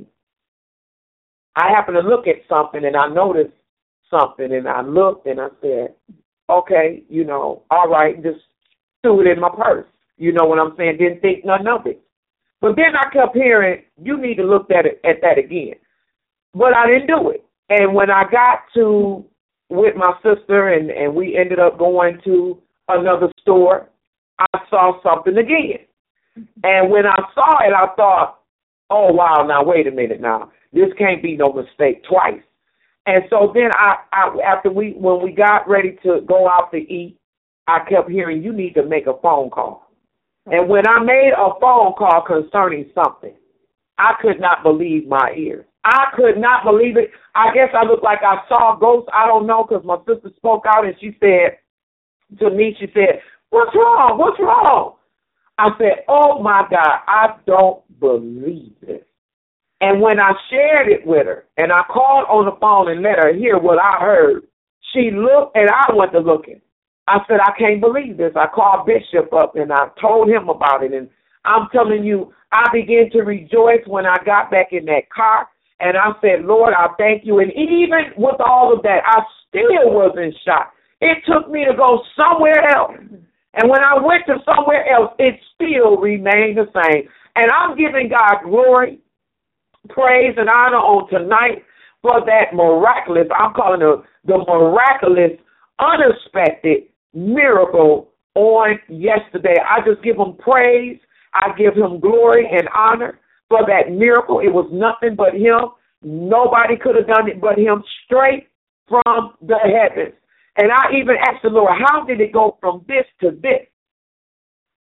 I happened to look at something, and I noticed something, and I looked, and I said, okay, you know, all right, just threw it in my purse. You know what I'm saying? Didn't think nothing of it. But then I kept hearing, you need to look at that again. But I didn't do it. And when I got to with my sister and we ended up going to another store, I saw something again. And when I saw it, I thought, oh, wow, now wait a minute now. This can't be no mistake twice. And so then when we got ready to go out to eat, I kept hearing, you need to make a phone call. And when I made a phone call concerning something, I could not believe my ears. I could not believe it. I guess I looked like I saw ghosts. I don't know, because my sister spoke out and she said to me, she said, what's wrong? What's wrong? I said, oh, my God, I don't believe this. And when I shared it with her and I called on the phone and let her hear what I heard, she looked and I went to looking. I said, I can't believe this. I called Bishop up and I told him about it. And I'm telling you, I began to rejoice when I got back in that car. And I said, Lord, I thank you. And even with all of that, I still wasn't shocked. It took me to go somewhere else. And when I went to somewhere else, it still remained the same. And I'm giving God glory, praise, and honor on tonight for that miraculous, I'm calling it the miraculous, unexpected miracle on yesterday. I just give him praise. I give him glory and honor for that miracle. It was nothing but him. Nobody could have done it but him, straight from the heavens. And I even asked the Lord, how did it go from this to this?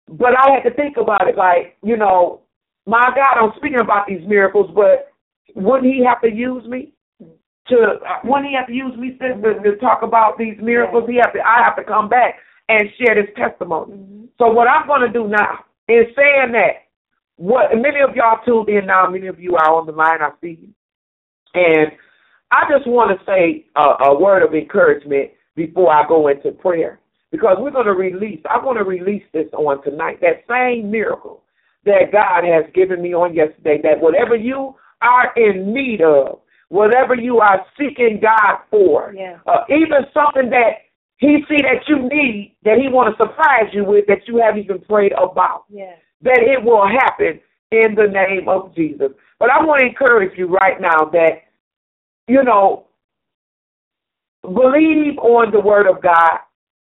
But I had to think about it like, my God, I'm speaking about these miracles, but wouldn't he have to use me? Wouldn't he have to use me, sister, to talk about these miracles? I have to come back and share this testimony. Mm-hmm. So what I'm going to do now is saying that, many of y'all tuned in now, many of you are on the line, I see you. And I just want to say a word of encouragement before I go into prayer, because I want to release this on tonight, that same miracle that God has given me on yesterday, that whatever you are in need of, whatever you are seeking God for, even something that he see that you need, that he want to surprise you with, that you haven't even prayed about, that it will happen in the name of Jesus. But I want to encourage you right now that, believe on the word of God.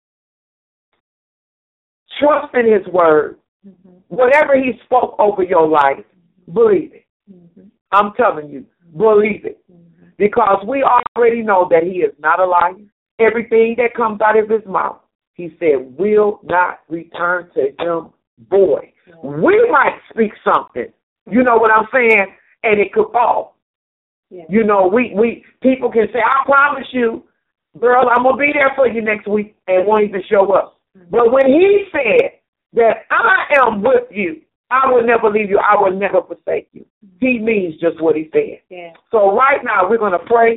Trust in his word. Mm-hmm. Whatever he spoke over your life, believe it. Mm-hmm. I'm telling you, believe it. Mm-hmm. Because we already know that he is not a liar. Everything that comes out of his mouth, he said, will not return to him void. Yeah. We might speak something, you know what I'm saying, and it could fall. Yeah. We people can say, I promise you, girl, I'm going to be there for you next week, and won't even show up. Mm-hmm. But when he said that I am with you, I will never leave you, I will never forsake you, he means just what he said. Yeah. So right now, we're going to pray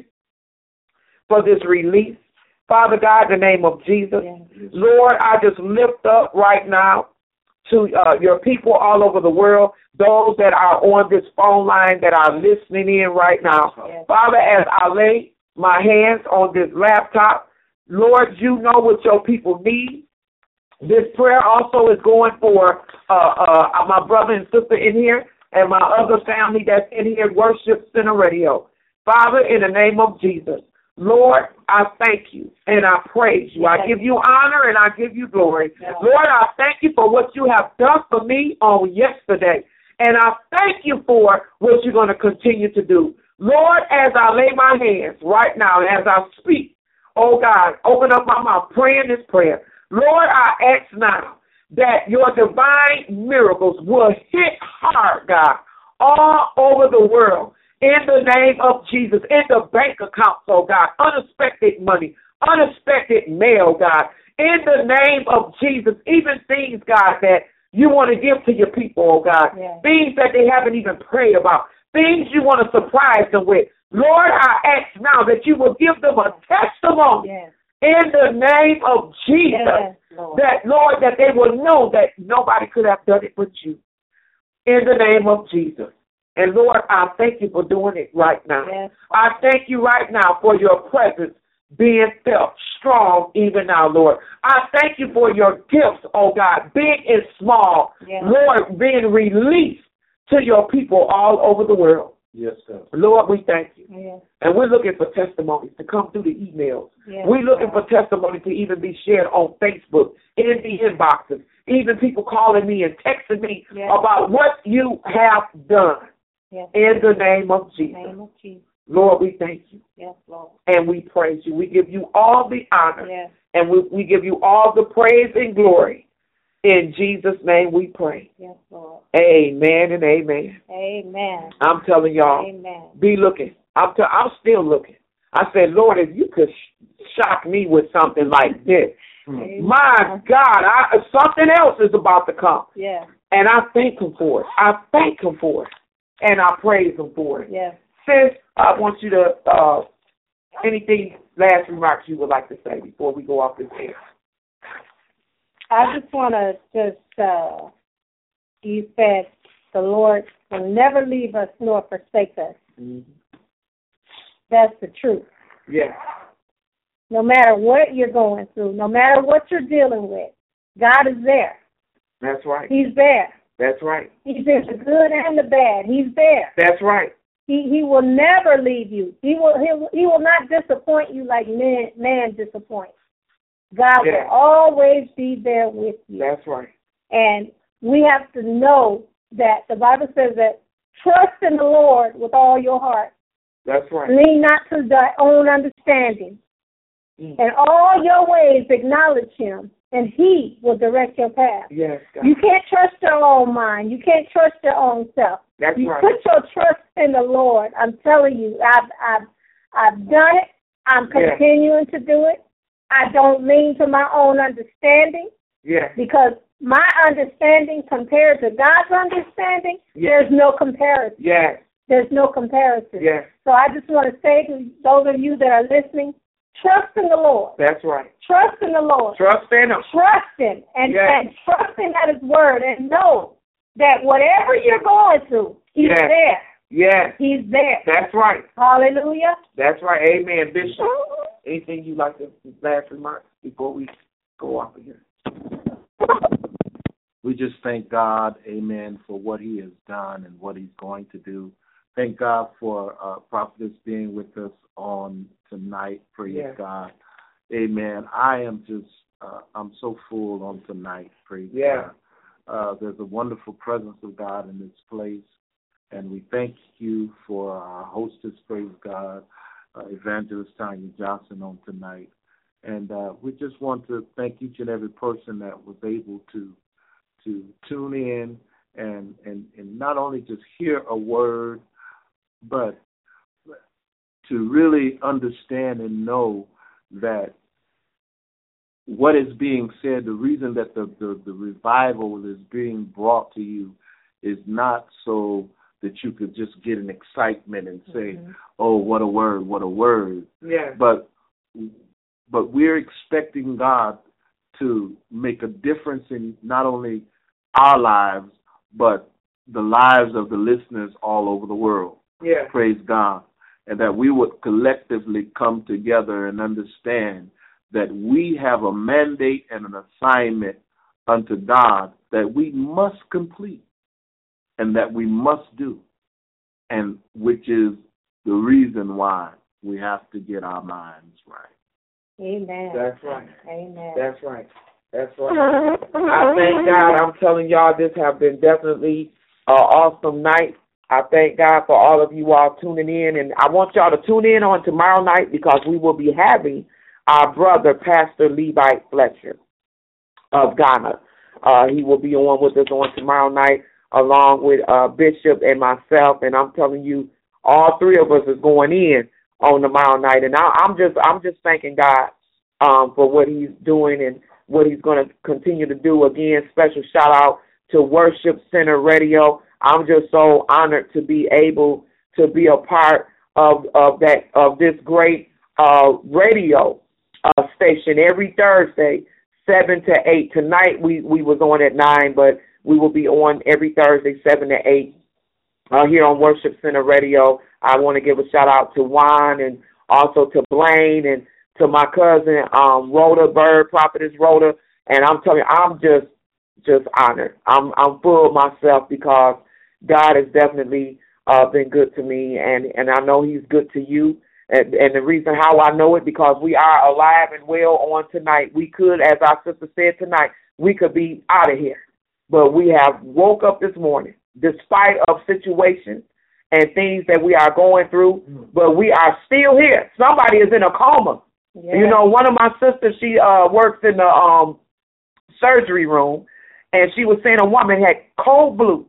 for this release. Father God, in the name of Jesus, Lord, I just lift up right now to your people all over the world, those that are on this phone line that are listening in right now. Yes. Father, as I lay my hands on this laptop, Lord, you know what your people need. This prayer also is going for my brother and sister in here and my other family that's in here, Worship Center Radio. Father, in the name of Jesus, Lord, I thank you and I praise you. Yes. I give you honor and I give you glory. Yes. Lord, I thank you for what you have done for me on yesterday. And I thank you for what you're going to continue to do. Lord, as I lay my hands right now, as I speak, oh God, open up my mouth, praying this prayer. Lord, I ask now that your divine miracles will hit hard, God, all over the world. In the name of Jesus, in the bank accounts, oh God, unexpected money, unexpected mail, God. In the name of Jesus, even things, God, that you want to give to your people, oh God. Yes. Things that they haven't even prayed about. Things you want to surprise them with. Lord, I ask now that you will give them a testimony. Yes. In the name of Jesus, Lord. Lord, that they will know that nobody could have done it but you. In the name of Jesus. And Lord, I thank you for doing it right now. Yes. I thank you right now for your presence being felt strong even now, Lord. I thank you for your gifts, oh God, big and small, yes. Lord, being released to your people all over the world. Yes, sir. Lord, we thank you. Yes. And we're looking for testimonies to come through the emails. Yes. We're looking for testimonies to even be shared on Facebook, in the inboxes, even people calling me and texting me yes. about what you have done. Yes. In the name of Jesus. Name of Jesus. Lord, we thank you. Yes, Lord. And we praise you. We give you all the honor. Yes. And we give you all the praise and glory. In Jesus' name we pray. Yes, Lord. Amen and amen. Amen. I'm telling y'all, amen. Be looking. I'm still looking. I said, Lord, if you could shock me with something like this, amen. My God, something else is about to come. Yeah. And I thank him for it. I thank him for it. And I praise him for it. Yes. Sis, I want you to, anything, last remarks you would like to say before we go off this air? I just want to you said the Lord will never leave us nor forsake us. Mm-hmm. That's the truth. Yes. No matter what you're going through, no matter what you're dealing with, God is there. That's right. He's there. That's right. He's in the good and the bad. He's there. That's right. He will never leave you. He will not disappoint you like man disappoints. God will always be there with you. That's right. And we have to know that the Bible says that trust in the Lord with all your heart. That's right. Lean not to thy own understanding. Mm. And all your ways acknowledge him, and He will direct your path. Yes, God. You can't trust your own mind. You can't trust your own self. That's you right. put your trust in the Lord. I'm telling you, I've done it. I'm continuing to do it. I don't lean to my own understanding. Yes. Because my understanding compared to God's understanding, there's no comparison. Yes. There's no comparison. Yes. So I just want to say to those of you that are listening, trust in the Lord. That's right. Trust in the Lord. Trust in Him. Trust Him. And trust in at His word. And know that whatever you're going through, He's there. Yes. He's there. That's right. Hallelujah. That's right. Amen, Bishop. Anything you'd like to last remark before we go off of here? We just thank God, amen, for what He has done and what He's going to do. Thank God for Prophetess being with us on tonight. Praise God. Amen. I am just, I'm so full on tonight. Praise God. There's a wonderful presence of God in this place. And we thank you for our hostess, praise God, Evangelist Tanya Johnson on tonight. And we just want to thank each and every person that was able to tune in and not only just hear a word, but to really understand and know that what is being said, the reason that the revival is being brought to you is not so that you could just get an excitement and say, oh, what a word, what a word. Yeah. But we're expecting God to make a difference in not only our lives, but the lives of the listeners all over the world. Yeah. Praise God. And that we would collectively come together and understand that we have a mandate and an assignment unto God that we must complete and that we must do, and which is the reason why we have to get our minds right. Amen. That's right. Amen. That's right. That's right. I thank God. I'm telling y'all, this have been definitely an awesome night. I thank God for all of you all tuning in, and I want y'all to tune in on tomorrow night because we will be having our brother, Pastor Levite Fletcher of Ghana. He will be on with us on tomorrow night along with Bishop and myself, and I'm telling you, all three of us is going in on tomorrow night, and I'm just thanking God for what He's doing and what He's going to continue to do. Again, special shout out to Worship Center Radio. I'm just so honored to be able to be a part of this great radio station every Thursday, 7 to 8. Tonight we was on at 9, but we will be on every Thursday, 7 to 8, here on Worship Center Radio. I want to give a shout out to Juan and also to Blaine and to my cousin Rhoda Bird, Prophetess Rhoda. And I'm telling you, I'm just honored. I'm full of myself because God has definitely been good to me, and I know He's good to you. And the reason how I know it, because we are alive and well on tonight. We could, as our sister said tonight, we could be out of here. But we have woke up this morning, despite of situations and things that we are going through, but we are still here. Somebody is in a coma. Yeah. You know, one of my sisters, she works in the surgery room, and she was saying a woman had cold blue.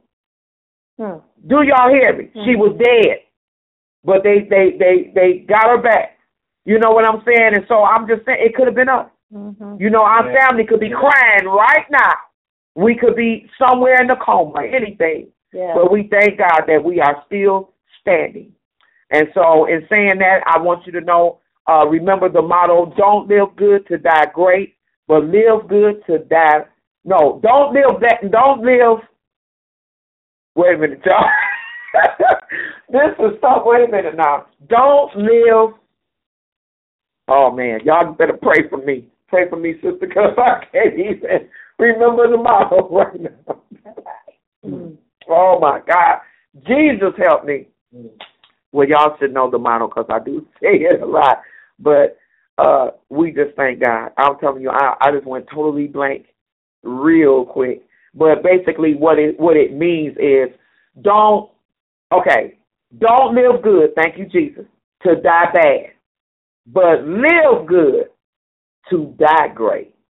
Do y'all hear me? She was dead, but they got her back. You know what I'm saying? And so I'm just saying it could have been us. You know, our family could be crying right now. We could be somewhere in the coma, anything. Yeah. But we thank God that we are still standing. And so in saying that, I want you to know, remember the motto, don't live good to die great, but live good to die. No, don't live that. Don't live. Wait a minute, y'all. This is stuff. Wait a minute now. Don't live. Oh, man. Y'all better pray for me. Pray for me, sister, because I can't even remember the motto right now. Oh, my God. Jesus help me. Well, y'all should know the motto because I do say it a lot. But we just thank God. I'm telling you, I just went totally blank real quick. But basically what it means is don't live good, thank you, Jesus, to die bad. But live good to die great.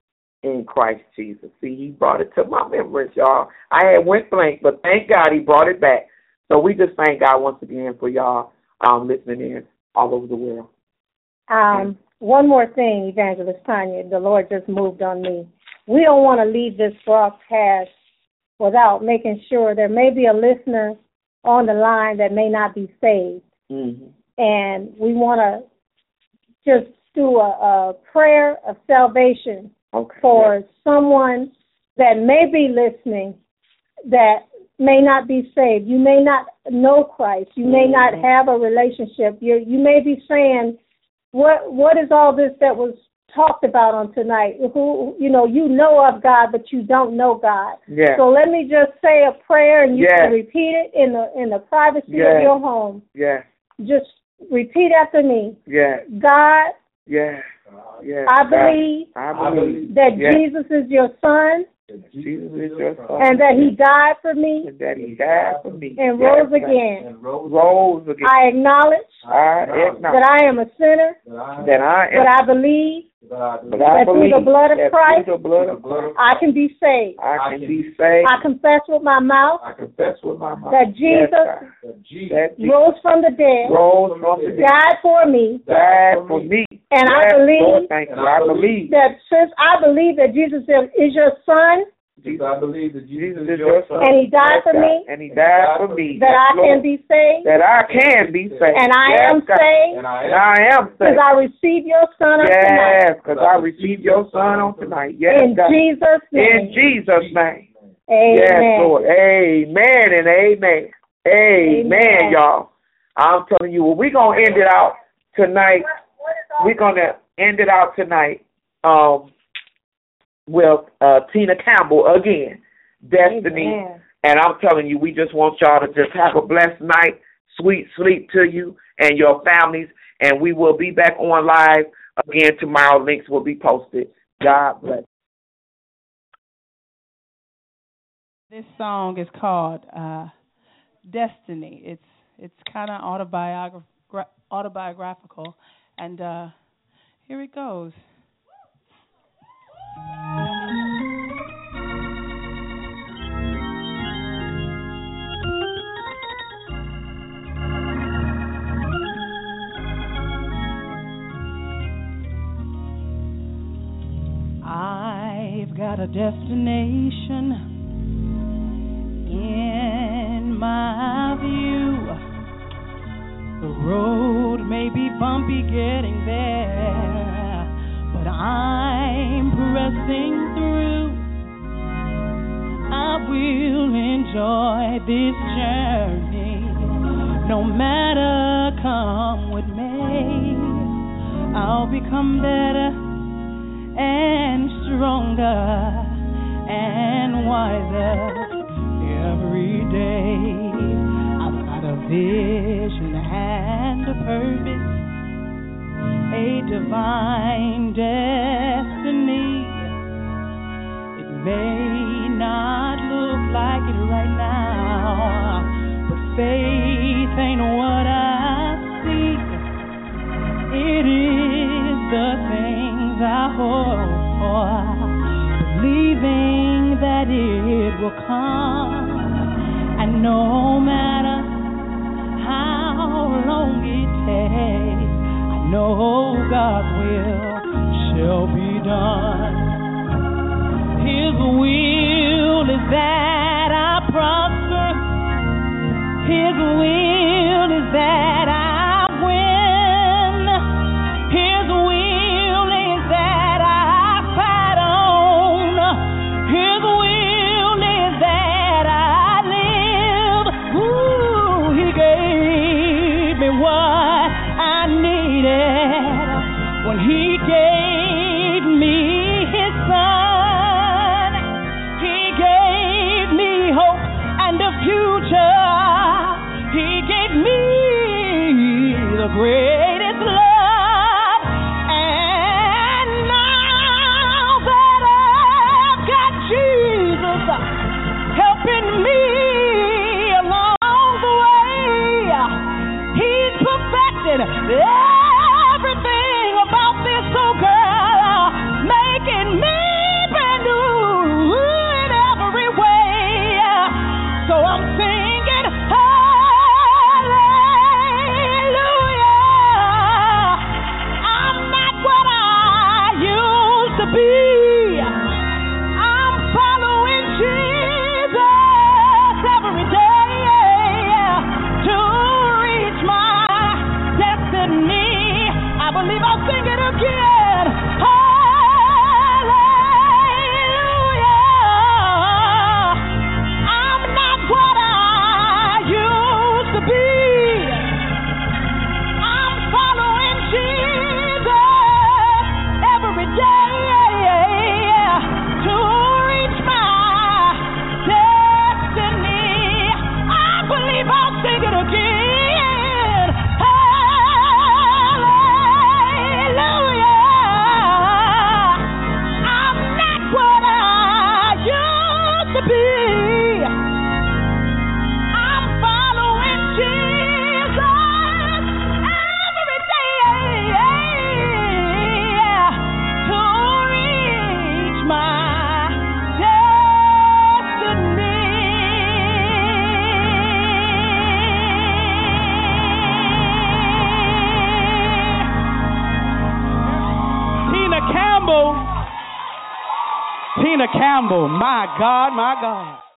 in Christ Jesus. See, he brought it to my remembrance, y'all. I had went blank, but thank God he brought it back. So we just thank God once again for y'all listening in all over the world. One more thing, Evangelist Tanya, the Lord just moved on me. We don't want to leave this broadcast without making sure there may be a listener on the line that may not be saved. Mm-hmm. And we want to just do a prayer of salvation for someone that may be listening that may not be saved. You may not know Christ. You may not have a relationship. You may be saying, what is all this that was talked about on tonight? Who you know of God, but you don't know God. Yeah. So let me just say a prayer, and you can repeat it in the privacy of your home. Yeah. Just repeat after me. Yeah. God. Yeah. Yeah. I believe that Jesus is your son. Jesus is your son. And that he died for me. And that he died for me. And rose again. Rose again. I acknowledge that I am a sinner. But I believe that through the blood of Christ, I can be saved. I confess with my mouth that Jesus rose from the dead, died for me. And I believe that since I believe that Jesus is your son, I believe that Jesus is your son, and he died for me, that I can be saved, and I am saved, because I received your son on tonight. Yes, because I received your son on tonight. Yes, in Jesus' name. In Jesus' name. Amen. Yes, Lord. Amen and amen. Amen, y'all. I'm telling you, we're going to end it out tonight. We're going to end it out tonight with Tina Campbell again, Destiny. Amen. And I'm telling you, we just want y'all to just have a blessed night, sweet sleep to you and your families. And we will be back on live again tomorrow. Links will be posted. God bless. This song is called Destiny. It's kind of autobiographical. And here it goes. I've got a destination in my view. The road may be bumpy getting there, but I'm pressing through. I will enjoy this journey, no matter come what may. I'll become better and stronger and wiser every day. I've got a vision and a purpose, a divine destiny. It may not look like it right now, but faith ain't what I seek. It is the things I hope for, believing that it will come. And no matter how long it takes, I know God's will shall be done. His will is that I prosper. His will is that I win. His will is that I fight on. His will is that I live. Ooh, he gave me what I needed when he gave me his son. He gave me hope and a future. He gave me the greatest love. And now that I've got Jesus helping me along the way, he's perfected everything about this, oh girl. again. Hallelujah. I'm not what I used to be. I'm following Jesus every day to reach my destiny. I believe I'll sing it again. Hallelujah. I'm not what I used to be. I'm following Jesus every day to reach my destiny. Tina Campbell, my God, my God.